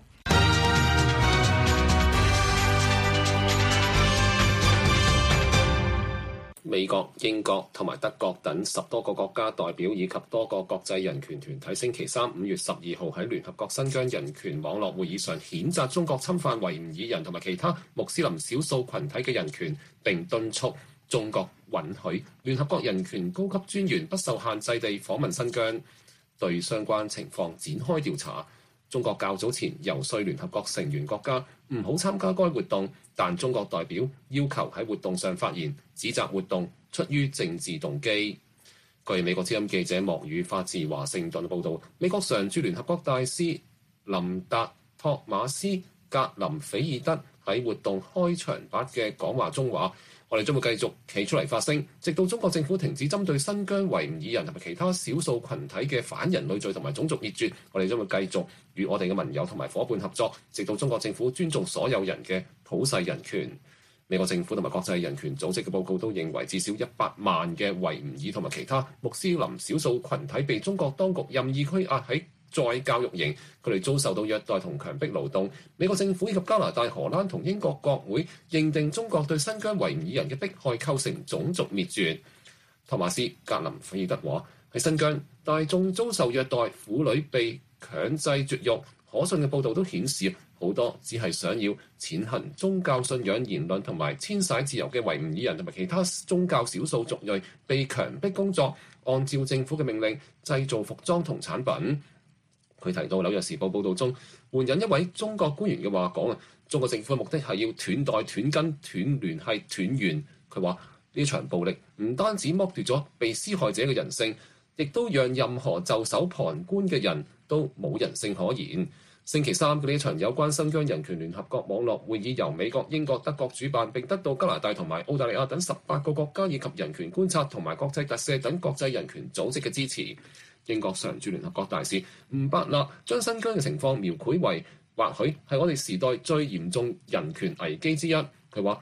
美國、英國同埋德國等10多個國家代表以及多個國際人權團體星期三5月12號喺聯合國新疆人權網絡會議上譴責中國侵犯維吾爾人同埋其他穆斯林少數群體嘅人權，並敦促中國允許聯合國人權高級專員不受限制地訪問新疆，對相關情況展開調查。中國較早前遊說聯合國成員國家唔好參加該活動，但中國代表要求喺活動上發言，指責活動出於政治動機。據美國之音記者莫宇發自華盛頓報導，美國常駐聯合國大使林達托馬斯格林菲爾德喺活動開場白嘅講話中話：我哋將會繼續企出嚟發聲，直到中國政府停止針對新疆維吾爾人同埋其他少數群體嘅反人類罪同埋種族滅絕。我哋將會繼續與我哋嘅盟友同埋伙伴合作，直到中國政府尊重所有人嘅普世人權。美國政府同埋國際人權組織嘅報告都認為，至少100萬嘅維吾爾同埋其他穆斯林少數群體被中國當局任意拘押喺再教育營，佢哋遭受到虐待同強迫勞動。美國政府以及加拿大、荷蘭同英國國會認定中國對新疆維吾爾人嘅迫害構成種族滅絕。托馬斯格林菲爾德話：喺新疆，大眾遭受虐待，婦女被強制絕育。可信嘅報導都顯示，好多只係想要踐行宗教信仰言論同埋遷徙自由嘅維吾爾人同埋其他宗教少數族裔被強迫工作，按照政府嘅命令製造服裝同產品。佢提到《紐約時報》報導中援引一位中國官員嘅話講：中國政府嘅目的係要斷代、斷根、斷聯繫、斷緣。佢話呢場暴力唔單止剝奪咗被施害者嘅人性，亦都讓任何袖手旁觀嘅人都冇人性可言。星期三嘅呢場有關新疆人權聯合國網絡會議由美國、英國、德國主辦，並得到加拿大同埋澳大利亞等18個國家以及人權觀察同埋國際特赦等國際人權組織嘅支持。英國常駐聯合國大使吳伯納將新疆嘅情況描繪為或許係我哋時代最嚴重人權危機之一。佢話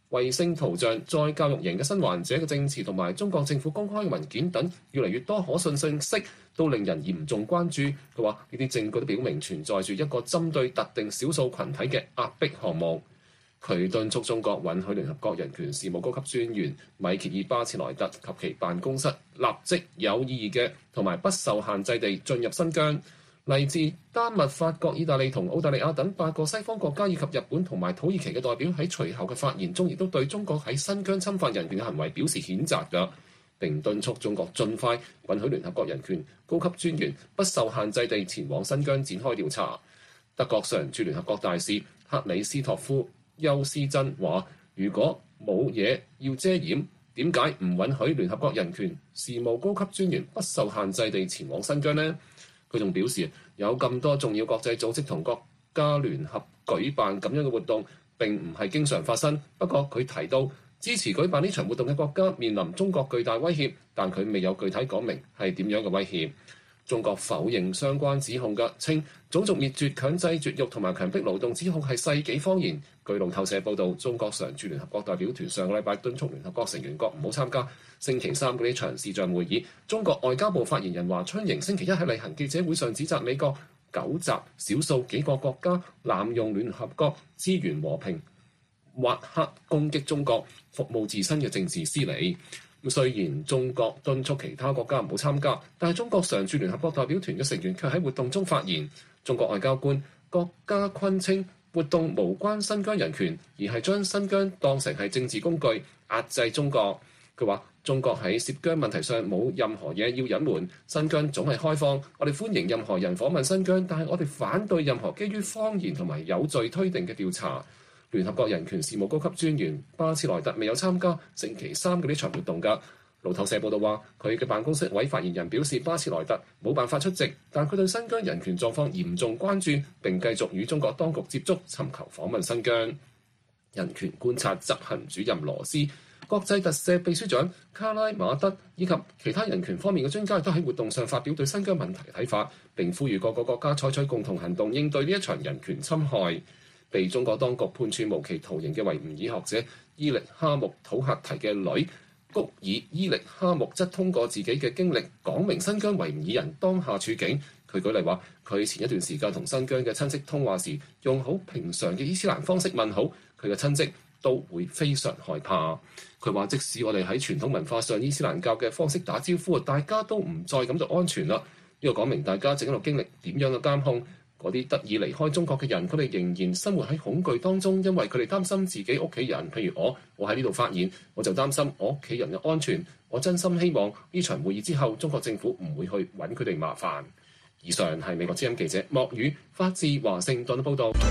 衛星圖像、再教育營嘅新患者嘅證詞同埋中國政府公開嘅文件等，越嚟越多可信信息都令人嚴重關注。佢話呢啲證據都表明存在住一個針對特定少數群體嘅壓迫項目。佢敦促中國允許聯合國人權事務高級專員米歇爾巴切萊特及其辦公室立即有意義嘅同埋不受限制地進入新疆。嚟自丹麥、法國、意大利同澳大利亞等8個西方國家以及日本同埋土耳其嘅代表喺隨後嘅發言中，亦都對中國喺新疆侵犯人權嘅行為表示譴責㗎，並敦促中國盡快允許聯合國人權高級專員不受限制地前往新疆展開調查。德國常駐聯合國大使克里斯托夫休斯真話：如果冇嘢要遮掩，點解唔允許聯合國人權事務高級專員不受限制地前往新疆呢？佢仲表示，有咁多重要國際組織同國家聯合舉辦咁樣嘅活動並唔係經常發生。不過佢提到支持舉辦呢場活動嘅國家面臨中國巨大威脅，但佢未有具體講明係點樣嘅威脅。中國否認相關指控嘅，稱種族滅絕、強制絕育同埋強迫勞動指控係世紀謊言。據路透社報導，中國常駐聯合國代表團上個禮拜敦促聯合國成員國唔好參加星期三嗰啲長視像會議。中國外交部發言人華春瑩星期一喺例行記者會上指責美國糾集少數幾個國家濫用聯合國資源和平，抹黑攻擊中國，服務自身嘅政治私利。雖然中國敦促其他國家唔好參加，但係中國常駐聯合國代表團嘅成員卻喺活動中發言。中國外交官郭家坤稱，活動無關新疆人權，而係將新疆當成係政治工具，壓制中國。佢話：中國喺涉疆問題上冇任何嘢要隱瞞，新疆總係開放，我哋歡迎任何人訪問新疆，但係我哋反對任何基於謊言同埋有罪推定嘅調查。聯合國人權事務高級專員巴切萊特未有參加星期三嘅呢場活動㗎。路透社報道話，佢嘅辦公室位發言人表示，巴切萊特冇辦法出席，但佢對新疆人權狀況嚴重關注，並繼續與中國當局接觸，尋求訪問新疆。人權觀察執行主任羅斯、國際特赦秘書長卡拉馬德以及其他人權方面嘅專家亦都喺活動上發表對新疆問題嘅睇法，並呼籲各個國家採取共同行動應對呢一場人權侵害。被中國當局判處無期徒刑嘅維吾爾學者伊力哈木土赫提嘅女谷爾伊力哈木則通過自己嘅經歷講明新疆維吾爾人當下處境。佢舉例話，佢前一段時間同新疆嘅親戚通話時，用好平常嘅伊斯蘭方式問好，佢嘅親戚都會非常害怕。佢話，即使我哋喺傳統文化上伊斯蘭教嘅方式打招呼，大家都唔再感到安全啦。呢個講明大家正喺度經歷點樣嘅監控。嗰啲得以離開中國嘅人，佢哋仍然生活喺恐懼當中，因為佢哋擔心自己屋企人。譬如我喺呢度發言，我就擔心我屋企人嘅安全。我真心希望呢場會議之後，中國政府唔會去揾佢哋麻煩。以上係美國之音記者莫宇發自華盛頓報導。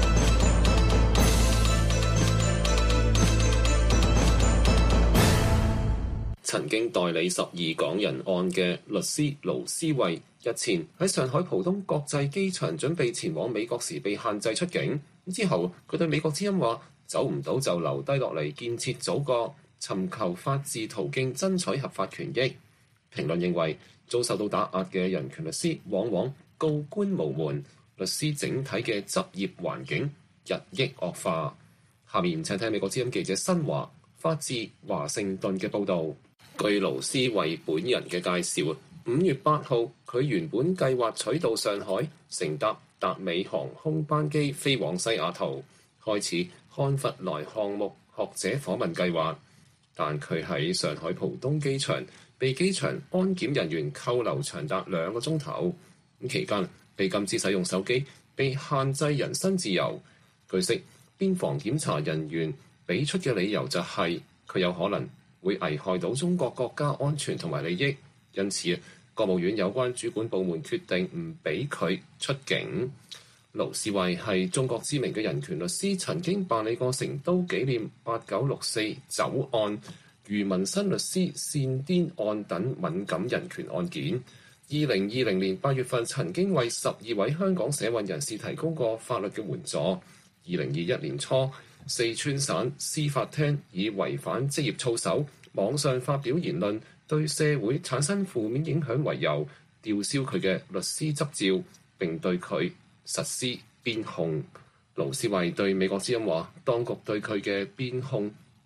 曾經代理12港人案嘅律師盧思慧日前喺上海浦東國際機場準備前往美國時被限制出境，之後佢對美國之音話：走唔到就留低落嚟建設祖國，尋求法治途徑爭取合法權益。評論認為，遭受到打壓嘅人權律師往往告官無門，律師整體嘅執業環境日益惡化。下面請聽美國之音記者新華發自華盛頓嘅報導。據盧思慧本人嘅介紹，5月8號，佢原本計劃取道上海，乘搭達美航空班機飛往西雅圖，開始漢弗萊項目學者訪問計劃。但佢喺上海浦東機場被機場安檢人員扣留長達2個鐘頭，期間被禁止使用手機，被限制人身自由。據悉，邊防檢查人員俾出嘅理由就係佢有可能會危害到中國國家安全同埋利益，因此國務院有關主管部門決定唔俾佢出境。盧思慧係中國知名嘅人權律師，曾經辦理過成都紀念8964酒案、余文新律師煽顛案等敏感人權案件。2020年8月份曾經為12位香港社運人士提供過法律嘅援助。2021年初，四川省司法廳以違反職業操守、網上發表言論對社會產生負面影響為由，吊銷佢嘅律師執照，並對佢實施鞭控。盧思慧對美國之音話，當局對佢嘅鞭控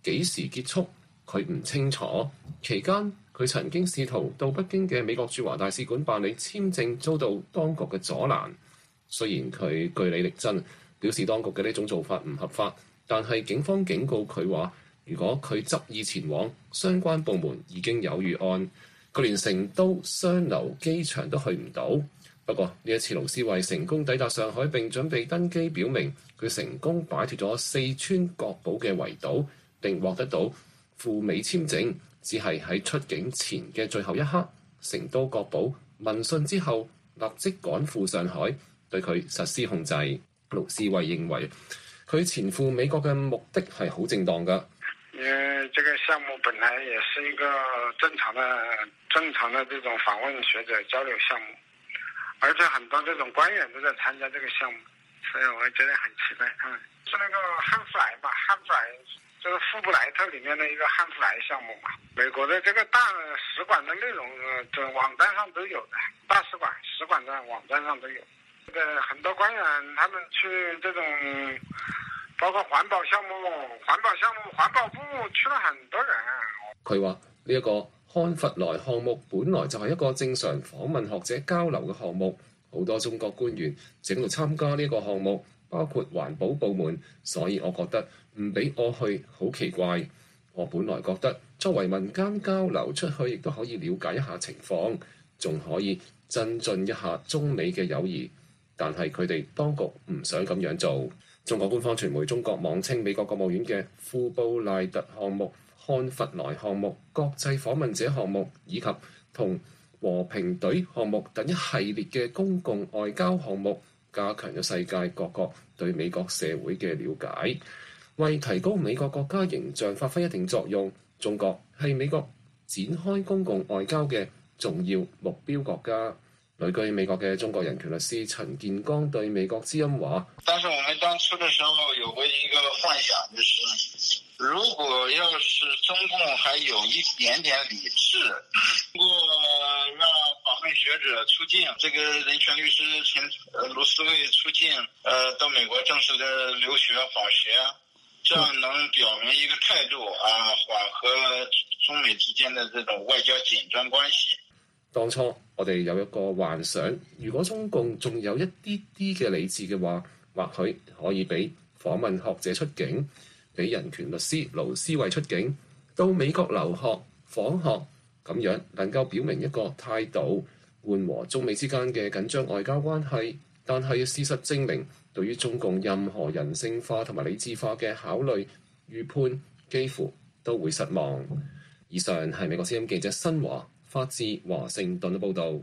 幾時結束，佢唔清楚。期間佢曾經試圖到北京嘅美國駐華大使館辦理簽證，遭到當局嘅阻攔。雖然佢據理力爭，表示當局嘅呢種做法唔合法，但係警方警告佢話，如果佢執意前往，相關部門已經有預案，佢連成都雙流機場都去唔到。不過呢一次盧思位成功抵達上海並準備登機，表明佢成功擺脫咗四川國寶嘅圍堵，並獲得到赴美簽證。只係喺出境前嘅最後一刻，成都國寶問訊之後立即趕赴上海，對佢實施控制。盧思位認為佢前赴美國嘅目的係好正當㗎。 這個項目本來也是一個正常的這種訪問學者交流項目，而且很多這種官員都在參加這個項目，所以我覺得很奇怪。是那個漢弗萊吧，漢弗萊就是富布萊特裡面的一個漢弗萊項目嘛。美國的這個大使館的內容，這網站上都有的，大使館、使館的網站上都有。很多官員他們去這種。包括環保項目，環保部去了很多人。 佢話呢一個漢弗萊項目本來就係一個正常訪問學者交流嘅項目，好多中國官員正喺度參加呢個項目，包括環保部門，所以我覺得唔俾我去好奇怪。我本來覺得作為民間交流出去，亦都可以了解一下情況，仲可以增進一下中美嘅友誼，但係佢哋當局唔想咁樣做。中國官方傳媒中國網稱，美國國務院嘅庫布賴特項目、漢弗萊項目、國際訪問者項目以及同和平隊項目等一系列嘅公共外交項目，加強咗世界各國對美國社會嘅了解，為提高美國國家形象發揮一定作用。中國係美國展開公共外交嘅重要目標國家。旅居美國嘅中國人權律師陳建剛對美國之音話： 但是我們當初的時候有過一個幻想，就是如果要是中共還有一點點理智，通過讓訪問學者出境，這個人權律師盧思位出境，到美國正式的留學訪學，這樣能表明一個態度啊，緩和中美之間的這種外交緊張關係。 當初我哋有一個幻想，如果中共仲有一啲啲嘅理智嘅話，或許可以俾訪問學者出境，俾人權律師盧思位出境，到美國留學訪學，咁樣能夠表明一個態度，緩和中美之間嘅緊張外交關係。但係事實證明，對於中共任何人性化同埋理智化嘅考慮預判，幾乎都會失望。以上係美國之音記者新華發自華盛頓嘅報導。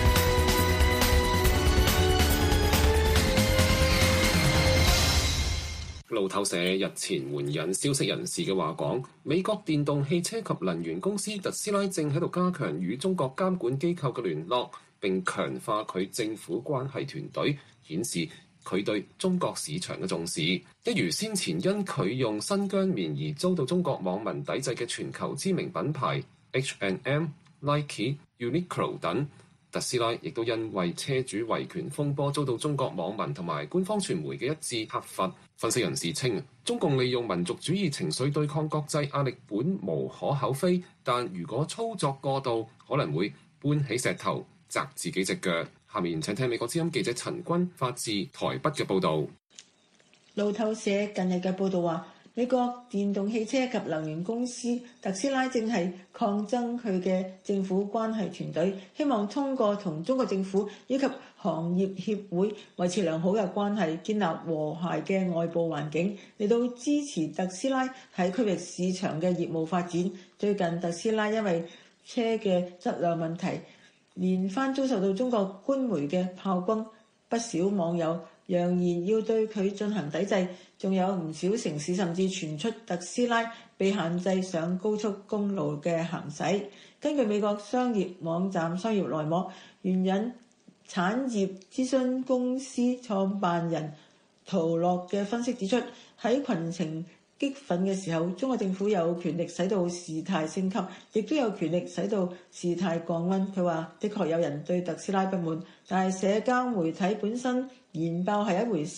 路透社日前援引消息人士嘅話講，美國電動汽車及能源公司特斯拉正喺度加強與中國監管機構嘅聯絡，並強化佢政府關係團隊，顯示佢對中國市場嘅重視。一如先前因佢用新疆棉而遭到中國網民抵制嘅全球知名品牌 H&M、Nike、Uniqlo 等，特斯拉亦都因為車主維權風波遭到中國網民同埋官方傳媒嘅一致撻伐。分析人士稱，中共利用民族主義情緒對抗國際壓力本無可厚非，但如果操作過度，可能會搬起石頭砸自己隻腳。下面請聽美國之音記者陳君發自台北嘅報導。 路透社近日嘅報導話，美國電動汽車及能源公司特斯拉正係擴增佢嘅政府關係團隊，希望通過同中國政府以及行業協會維持良好嘅關係，建立和諧嘅外部環境，嚟到支持特斯拉喺區域市場嘅業務發展。最近特斯拉因為車嘅質量問題，連番遭受到中國官媒嘅炮轟，不少網友揚言要對佢進行抵制，仲有唔少城市甚至傳出特斯拉被限制上高速公路嘅行駛。根據美國商業網站商業內幕援引產業諮詢公司創辦人陶樂嘅分析指出，喺群情激憤嘅時候，中國政府有權力使到事態升級，亦都有權力使到事態降溫。佢話的確有人對特斯拉不滿，但係社交媒體本身研爆係一回事，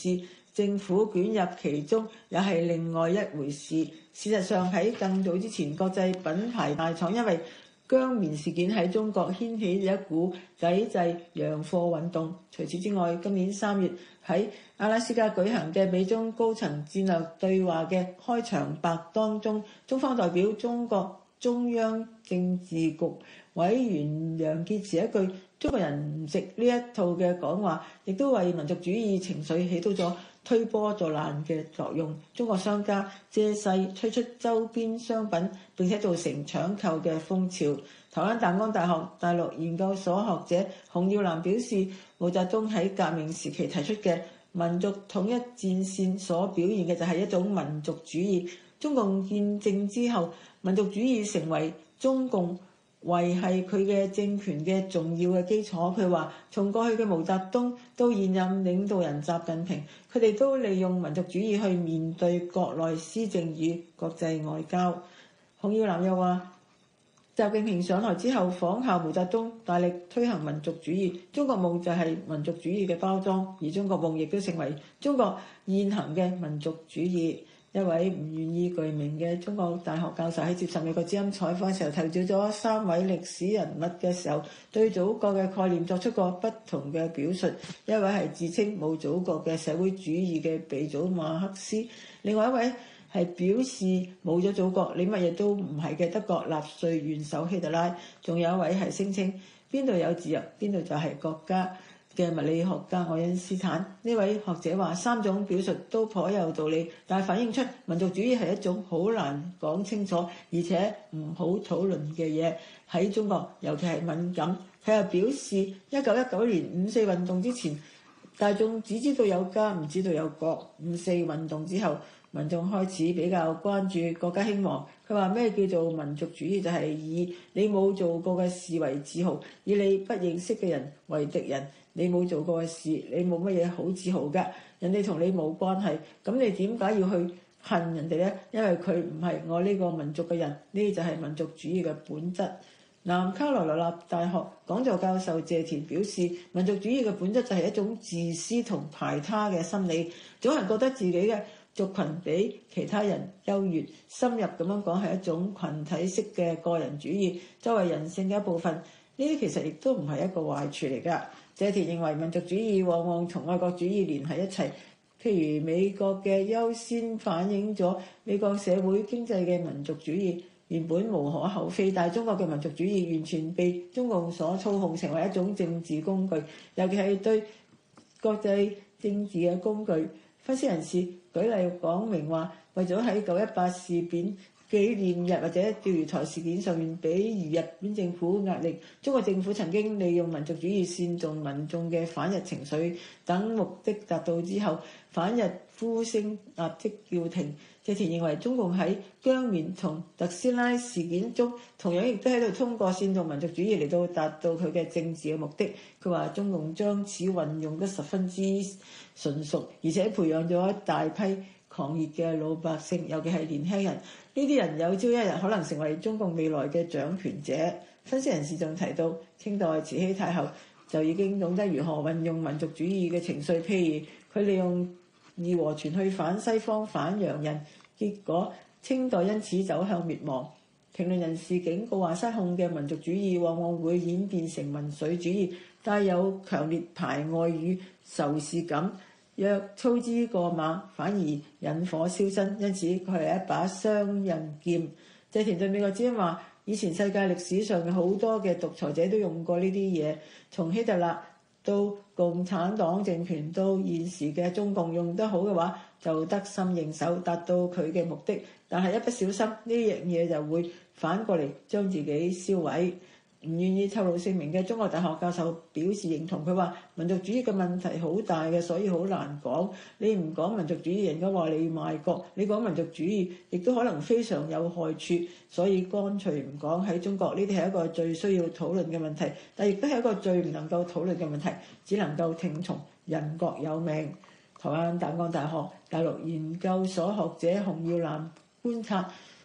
政府捲入其中也係另外一回事。事實上喺更早之前，國際品牌大廠因為姜棉事件喺中國掀起一股抵制洋貨運動。除此之外，今年3月喺阿拉斯加舉行嘅美中高層戰略對話嘅開場白當中，中方代表中國中央政治局委員楊潔篪一句中國人唔食呢一套嘅講話，亦都為民族主義情緒起到咗推波助瀾嘅作用。中國商家借勢推出周邊商品，並且造成搶購嘅風潮。台灣大安大學大陸研究所學者洪耀南表示，毛澤東喺革命時期提出嘅民族統一戰線所表現嘅就係一種民族主義。中共建政之後，民族主義成為中共維繫佢嘅政權嘅重要嘅基礎。佢話從過去嘅毛澤東到現任領導人習近平，佢哋都利用民族主義去面對國內施政與國際外交。洪耀南又話，習近平上台之後仿效毛澤東大力推行民族主義，中國夢就係民族主義嘅包裝，而中國夢亦都成為中國現行嘅民族主義。一位唔願意具名嘅中國大學教授喺接受美國之音採訪嘅時候，提到咗3位歷史人物嘅時候，對祖國嘅概念作出過不同嘅表述。一位係自稱冇祖國嘅社會主義嘅鼻祖馬克思，另外一位係表示冇咗祖國你乜嘢都唔係嘅德國納粹元首希特拉，仲有一位係聲稱邊度有自由邊度就係國家嘅物理學家愛因斯坦。呢位學者話3種表述都頗有道理，但係反映出民族主義係一種好難講清楚而且唔好討論嘅嘢，喺中國尤其係敏感。佢又表示1919年5·4運動之前，大眾只知道有家唔知道有國；5·4運動之後，民眾開始比較關注國家興亡。佢話咩叫做民族主義，就係以你冇做過嘅事為自豪，以你不認識嘅人為敵人。你冇做過嘅事，你冇乜嘢好自豪㗎，人哋同你冇關係，咁你點解要去恨人哋呢？因為佢唔係我呢個民族嘅人，呢就係民族主義嘅本質。南卡羅來納大學講座教授謝田表示，民族主義嘅本質就係一種自私同排他嘅心理，總係覺得自己嘅族群比其他人優越，深入咁樣講係一種群體式嘅個人主義，作為人性嘅一部分。呢啲其實亦都唔係一個壞處嚟㗎。謝田認為民族主義往往同愛國主義連喺一齊，譬如美國嘅優先反映咗美國社會經濟嘅民族主義原本無可厚非，但係中國嘅民族主義完全被中共所操控，成為一種政治工具，尤其係對國際政治嘅工具。分析人士舉例講明話，為咗喺9·18事變紀念日或者釣魚台事件上面俾予日本政府壓力，中國政府曾經利用民族主義煽動民眾嘅反日情緒等目的達到之後，反日呼聲立即叫停。謝田認為中共喺姜棉同特斯拉事件中同樣亦都喺度通過煽動民族主義嚟到達到佢嘅政治嘅目的。佢話中共將此運用得十分之純熟，而且培養咗一大批狂熱嘅老百姓，尤其係年輕人。呢啲人有朝一日可能成為中共未來嘅掌權者。分析人士仲提到，清代慈禧太后就已經懂得如何運用民族主義嘅情緒，譬如佢利用義和團去反西方反洋人，結果清代因此走向滅亡。評論人士警告話，失控嘅民族主義往往會演變成民粹主義，帶有強烈排外與仇視感。若操之過猛，反而引火燒身，因此佢係一把雙刃劍。謝田對美國之音話，以前世界歷史上嘅好多嘅獨裁者都用過呢啲嘢，從希特勒到共產黨政權到現時嘅中共，用得好嘅話就得心應手，達到佢嘅目的。但係一不小心，呢樣嘢就會反過嚟將自己燒毀。唔願意透露姓名嘅中國大學教授表示認同，佢話民族主義嘅問題好大嘅，所以好難講。你唔講民族主義，人家話你賣國；你講民族主義，亦都可能非常有害處，所以乾脆唔講。喺中國呢啲係一個最需要討論嘅問題，但亦都係一個最唔能夠討論嘅問題，只能夠聽從。人各有命。台灣大安大學大陸研究所學者洪耀南觀察，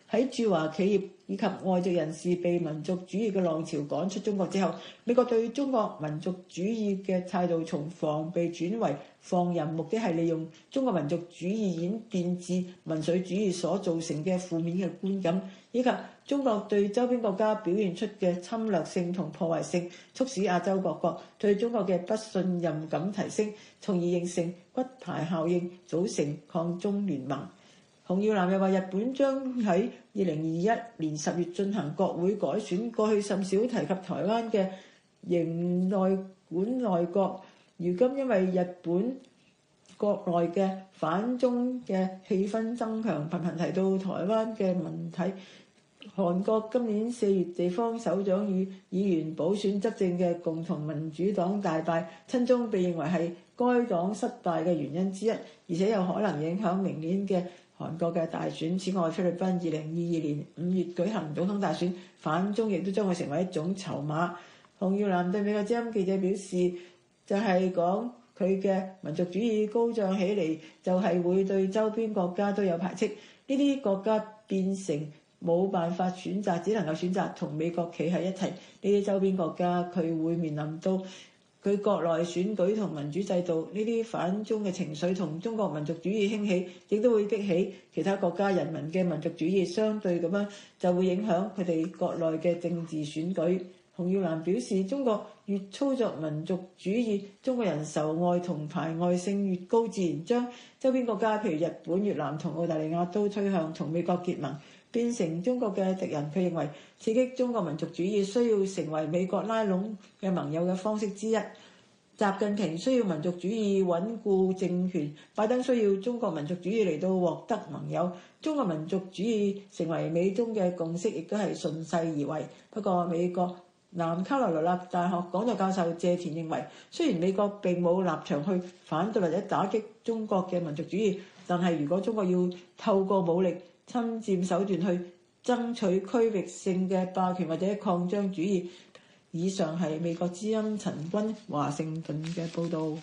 喺駐華企業以及外籍人士被民族主義嘅浪潮趕出中國之後，美國對中國民族主義嘅態度從防備轉為放任，目的係利用中國民族主義演變至民粹主義所造成嘅負面嘅觀感，以及中國對周邊國家表現出嘅侵略性同破壞性，促使亞洲各國對中國嘅不信任感提升，從而形成骨牌效應，組成抗中聯盟。洪耀南又話：日本將喺2021年10月進行國會改選，過去甚少提及台灣嘅營內管內閣，如今因為日本國內嘅反中嘅氣氛增強，頻頻提到台灣嘅問題。韓國今年4月地方首長與議員補選執政嘅共同民主黨大敗，親中被認為係該黨失敗嘅原因之一，而且有可能影響明年嘅韓國嘅大選。此外，菲律賓2022年5月舉行總統大選，反中亦都將會成為一種籌碼。洪耀南對美國之音記者表示，就係講佢嘅民族主義高漲起嚟，就係會對周邊國家都有排斥，呢啲國家變成冇辦法選擇，只能夠選擇同美國企喺一齊。呢啲周邊國家佢會面臨到佢國內選舉同民主制度呢啲反中嘅情緒，同中國民族主義興起，亦都會激起其他國家人民嘅民族主義，相對咁樣就會影響佢哋國內嘅政治選舉。洪耀南表示，中國越操作民族主義，中國人仇外同排外性越高，自然將周邊國家譬如日本、越南同澳大利亞都推向同美國結盟，變成中國嘅敵人。佢認為刺激中國民族主義需要成為美國拉攏嘅盟友嘅方式之一。習近平需要民族主義穩固政權，拜登需要中國民族主義嚟到獲得盟友。中國民族主義成為美中嘅共識，亦都係順勢而為。不過，美國南卡羅來納大學講座教授謝田認為，雖然美國並冇立場去反對或者打擊中國嘅民族主義，但係如果中國要透過武力侵佔手段去爭取區域性嘅霸權或者擴張主義。以上係美國之音陳君華盛頓嘅報導。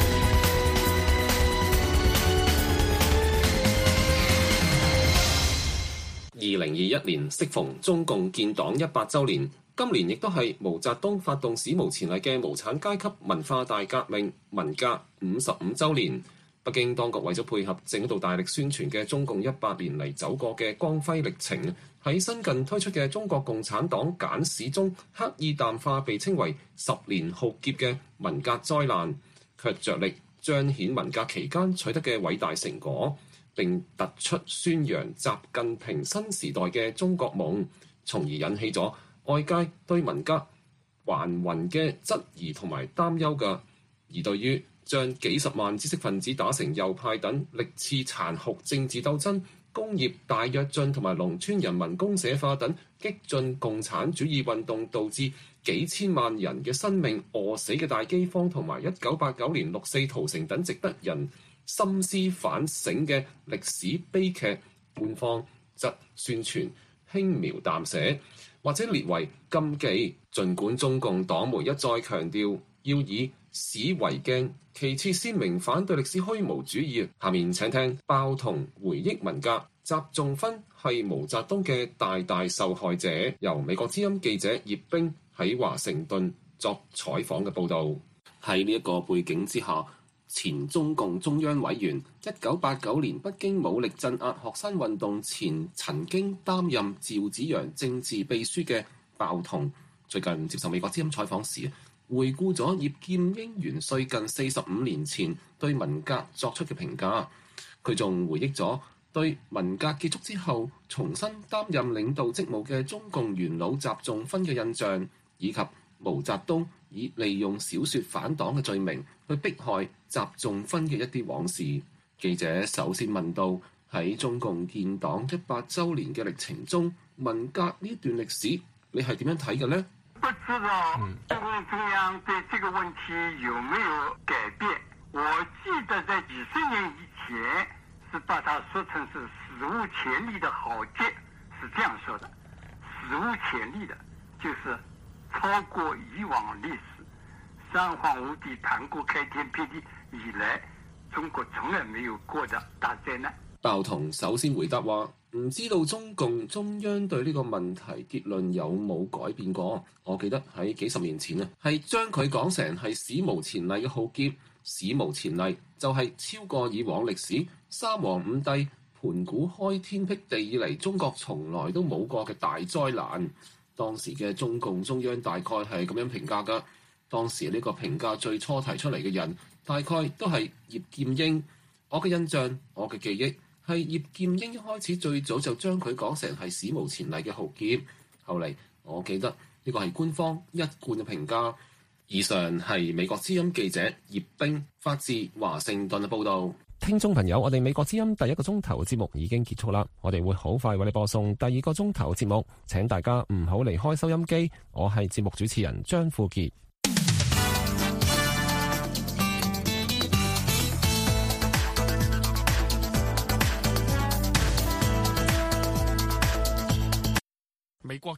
2021年適逢中共建黨100週年，今年亦都係毛澤東發動史無前例嘅無產階級文化大革命文革55週年。北京當局為咗配合正喺度大力宣傳嘅中共100年嚟走過嘅光輝歷程，喺新近推出嘅中國共產黨簡史中，刻意淡化被稱為10年浩劫嘅文革災難，卻着力彰顯文革期間取得嘅偉大成果，並突出宣揚習近平新時代嘅中國夢，從而引起咗外界對文革還魂嘅質疑同埋擔憂嘅。而對於將幾十萬知識分子打成右派等歷次殘酷政治鬥爭、工業大躍進同埋農村人民公社化等激進共產主義運動，導致幾千萬人嘅生命餓死嘅大饑荒，同埋1989年六四屠城等值得人深思反省嘅歷史悲劇，官方則宣傳輕描淡寫或者列為禁忌。儘管中共黨媒一再強調要以史為鏡，其次鮮明反對歷史虛無主義。下面請聽鮑彤回憶文革，習仲勳係毛澤東嘅大大受害者，由美國之音記者葉冰喺華盛頓作採訪嘅報導。喺呢一個背景之下，前中共中央委員，1989年北京武力鎮壓學生運動前曾經擔任趙紫陽政治秘書嘅鮑彤，最近接受美國之音採訪時，回顧咗葉劍英元帥近45年前對文革作出嘅評價。佢仲回憶咗對文革結束之後重新擔任領導職務嘅中共元老習仲勳嘅印象，以及毛澤東以利用小說反黨嘅罪名去迫害習仲勳嘅一啲往事。記者首先問到，喺中共建黨100週年嘅歷程中，文革呢段歷史你係點樣睇嘅呢？ 不知道中共中央對這個問題有沒有改變？我記得在幾十年以前是把它說成是史無前例的浩劫，是這樣說的。史無前例的，就是超過以往歷史三皇五帝談過開天闢地以來，中國從來沒有過的大災難。 鮑彤首先回答話， 唔知道中共中央對呢個問題結論有冇改變過？我記得喺幾十年前啊，係將佢講成係史無前例嘅浩劫。史無前例就係超過以往歷史三皇五帝盤古開天闢地以嚟，中國從來都冇過嘅大災難。當時嘅中共中央大概係咁樣評價㗎。當時呢個評價最初提出嚟嘅人，大概都係葉劍英。我嘅印象，我嘅記憶係葉劍英一開始最早就將佢講成係史無前例嘅浩劫。後嚟我記得呢個係官方一貫嘅評價。以上係美國之音記者葉冰發自華盛頓嘅報導。 聽眾朋友，我哋美國之音第一個鐘頭節目已經結束啦，我哋會好快為你播送第二個鐘頭節目，請大家唔好離開收音機。我係節目主持人張富傑。 美國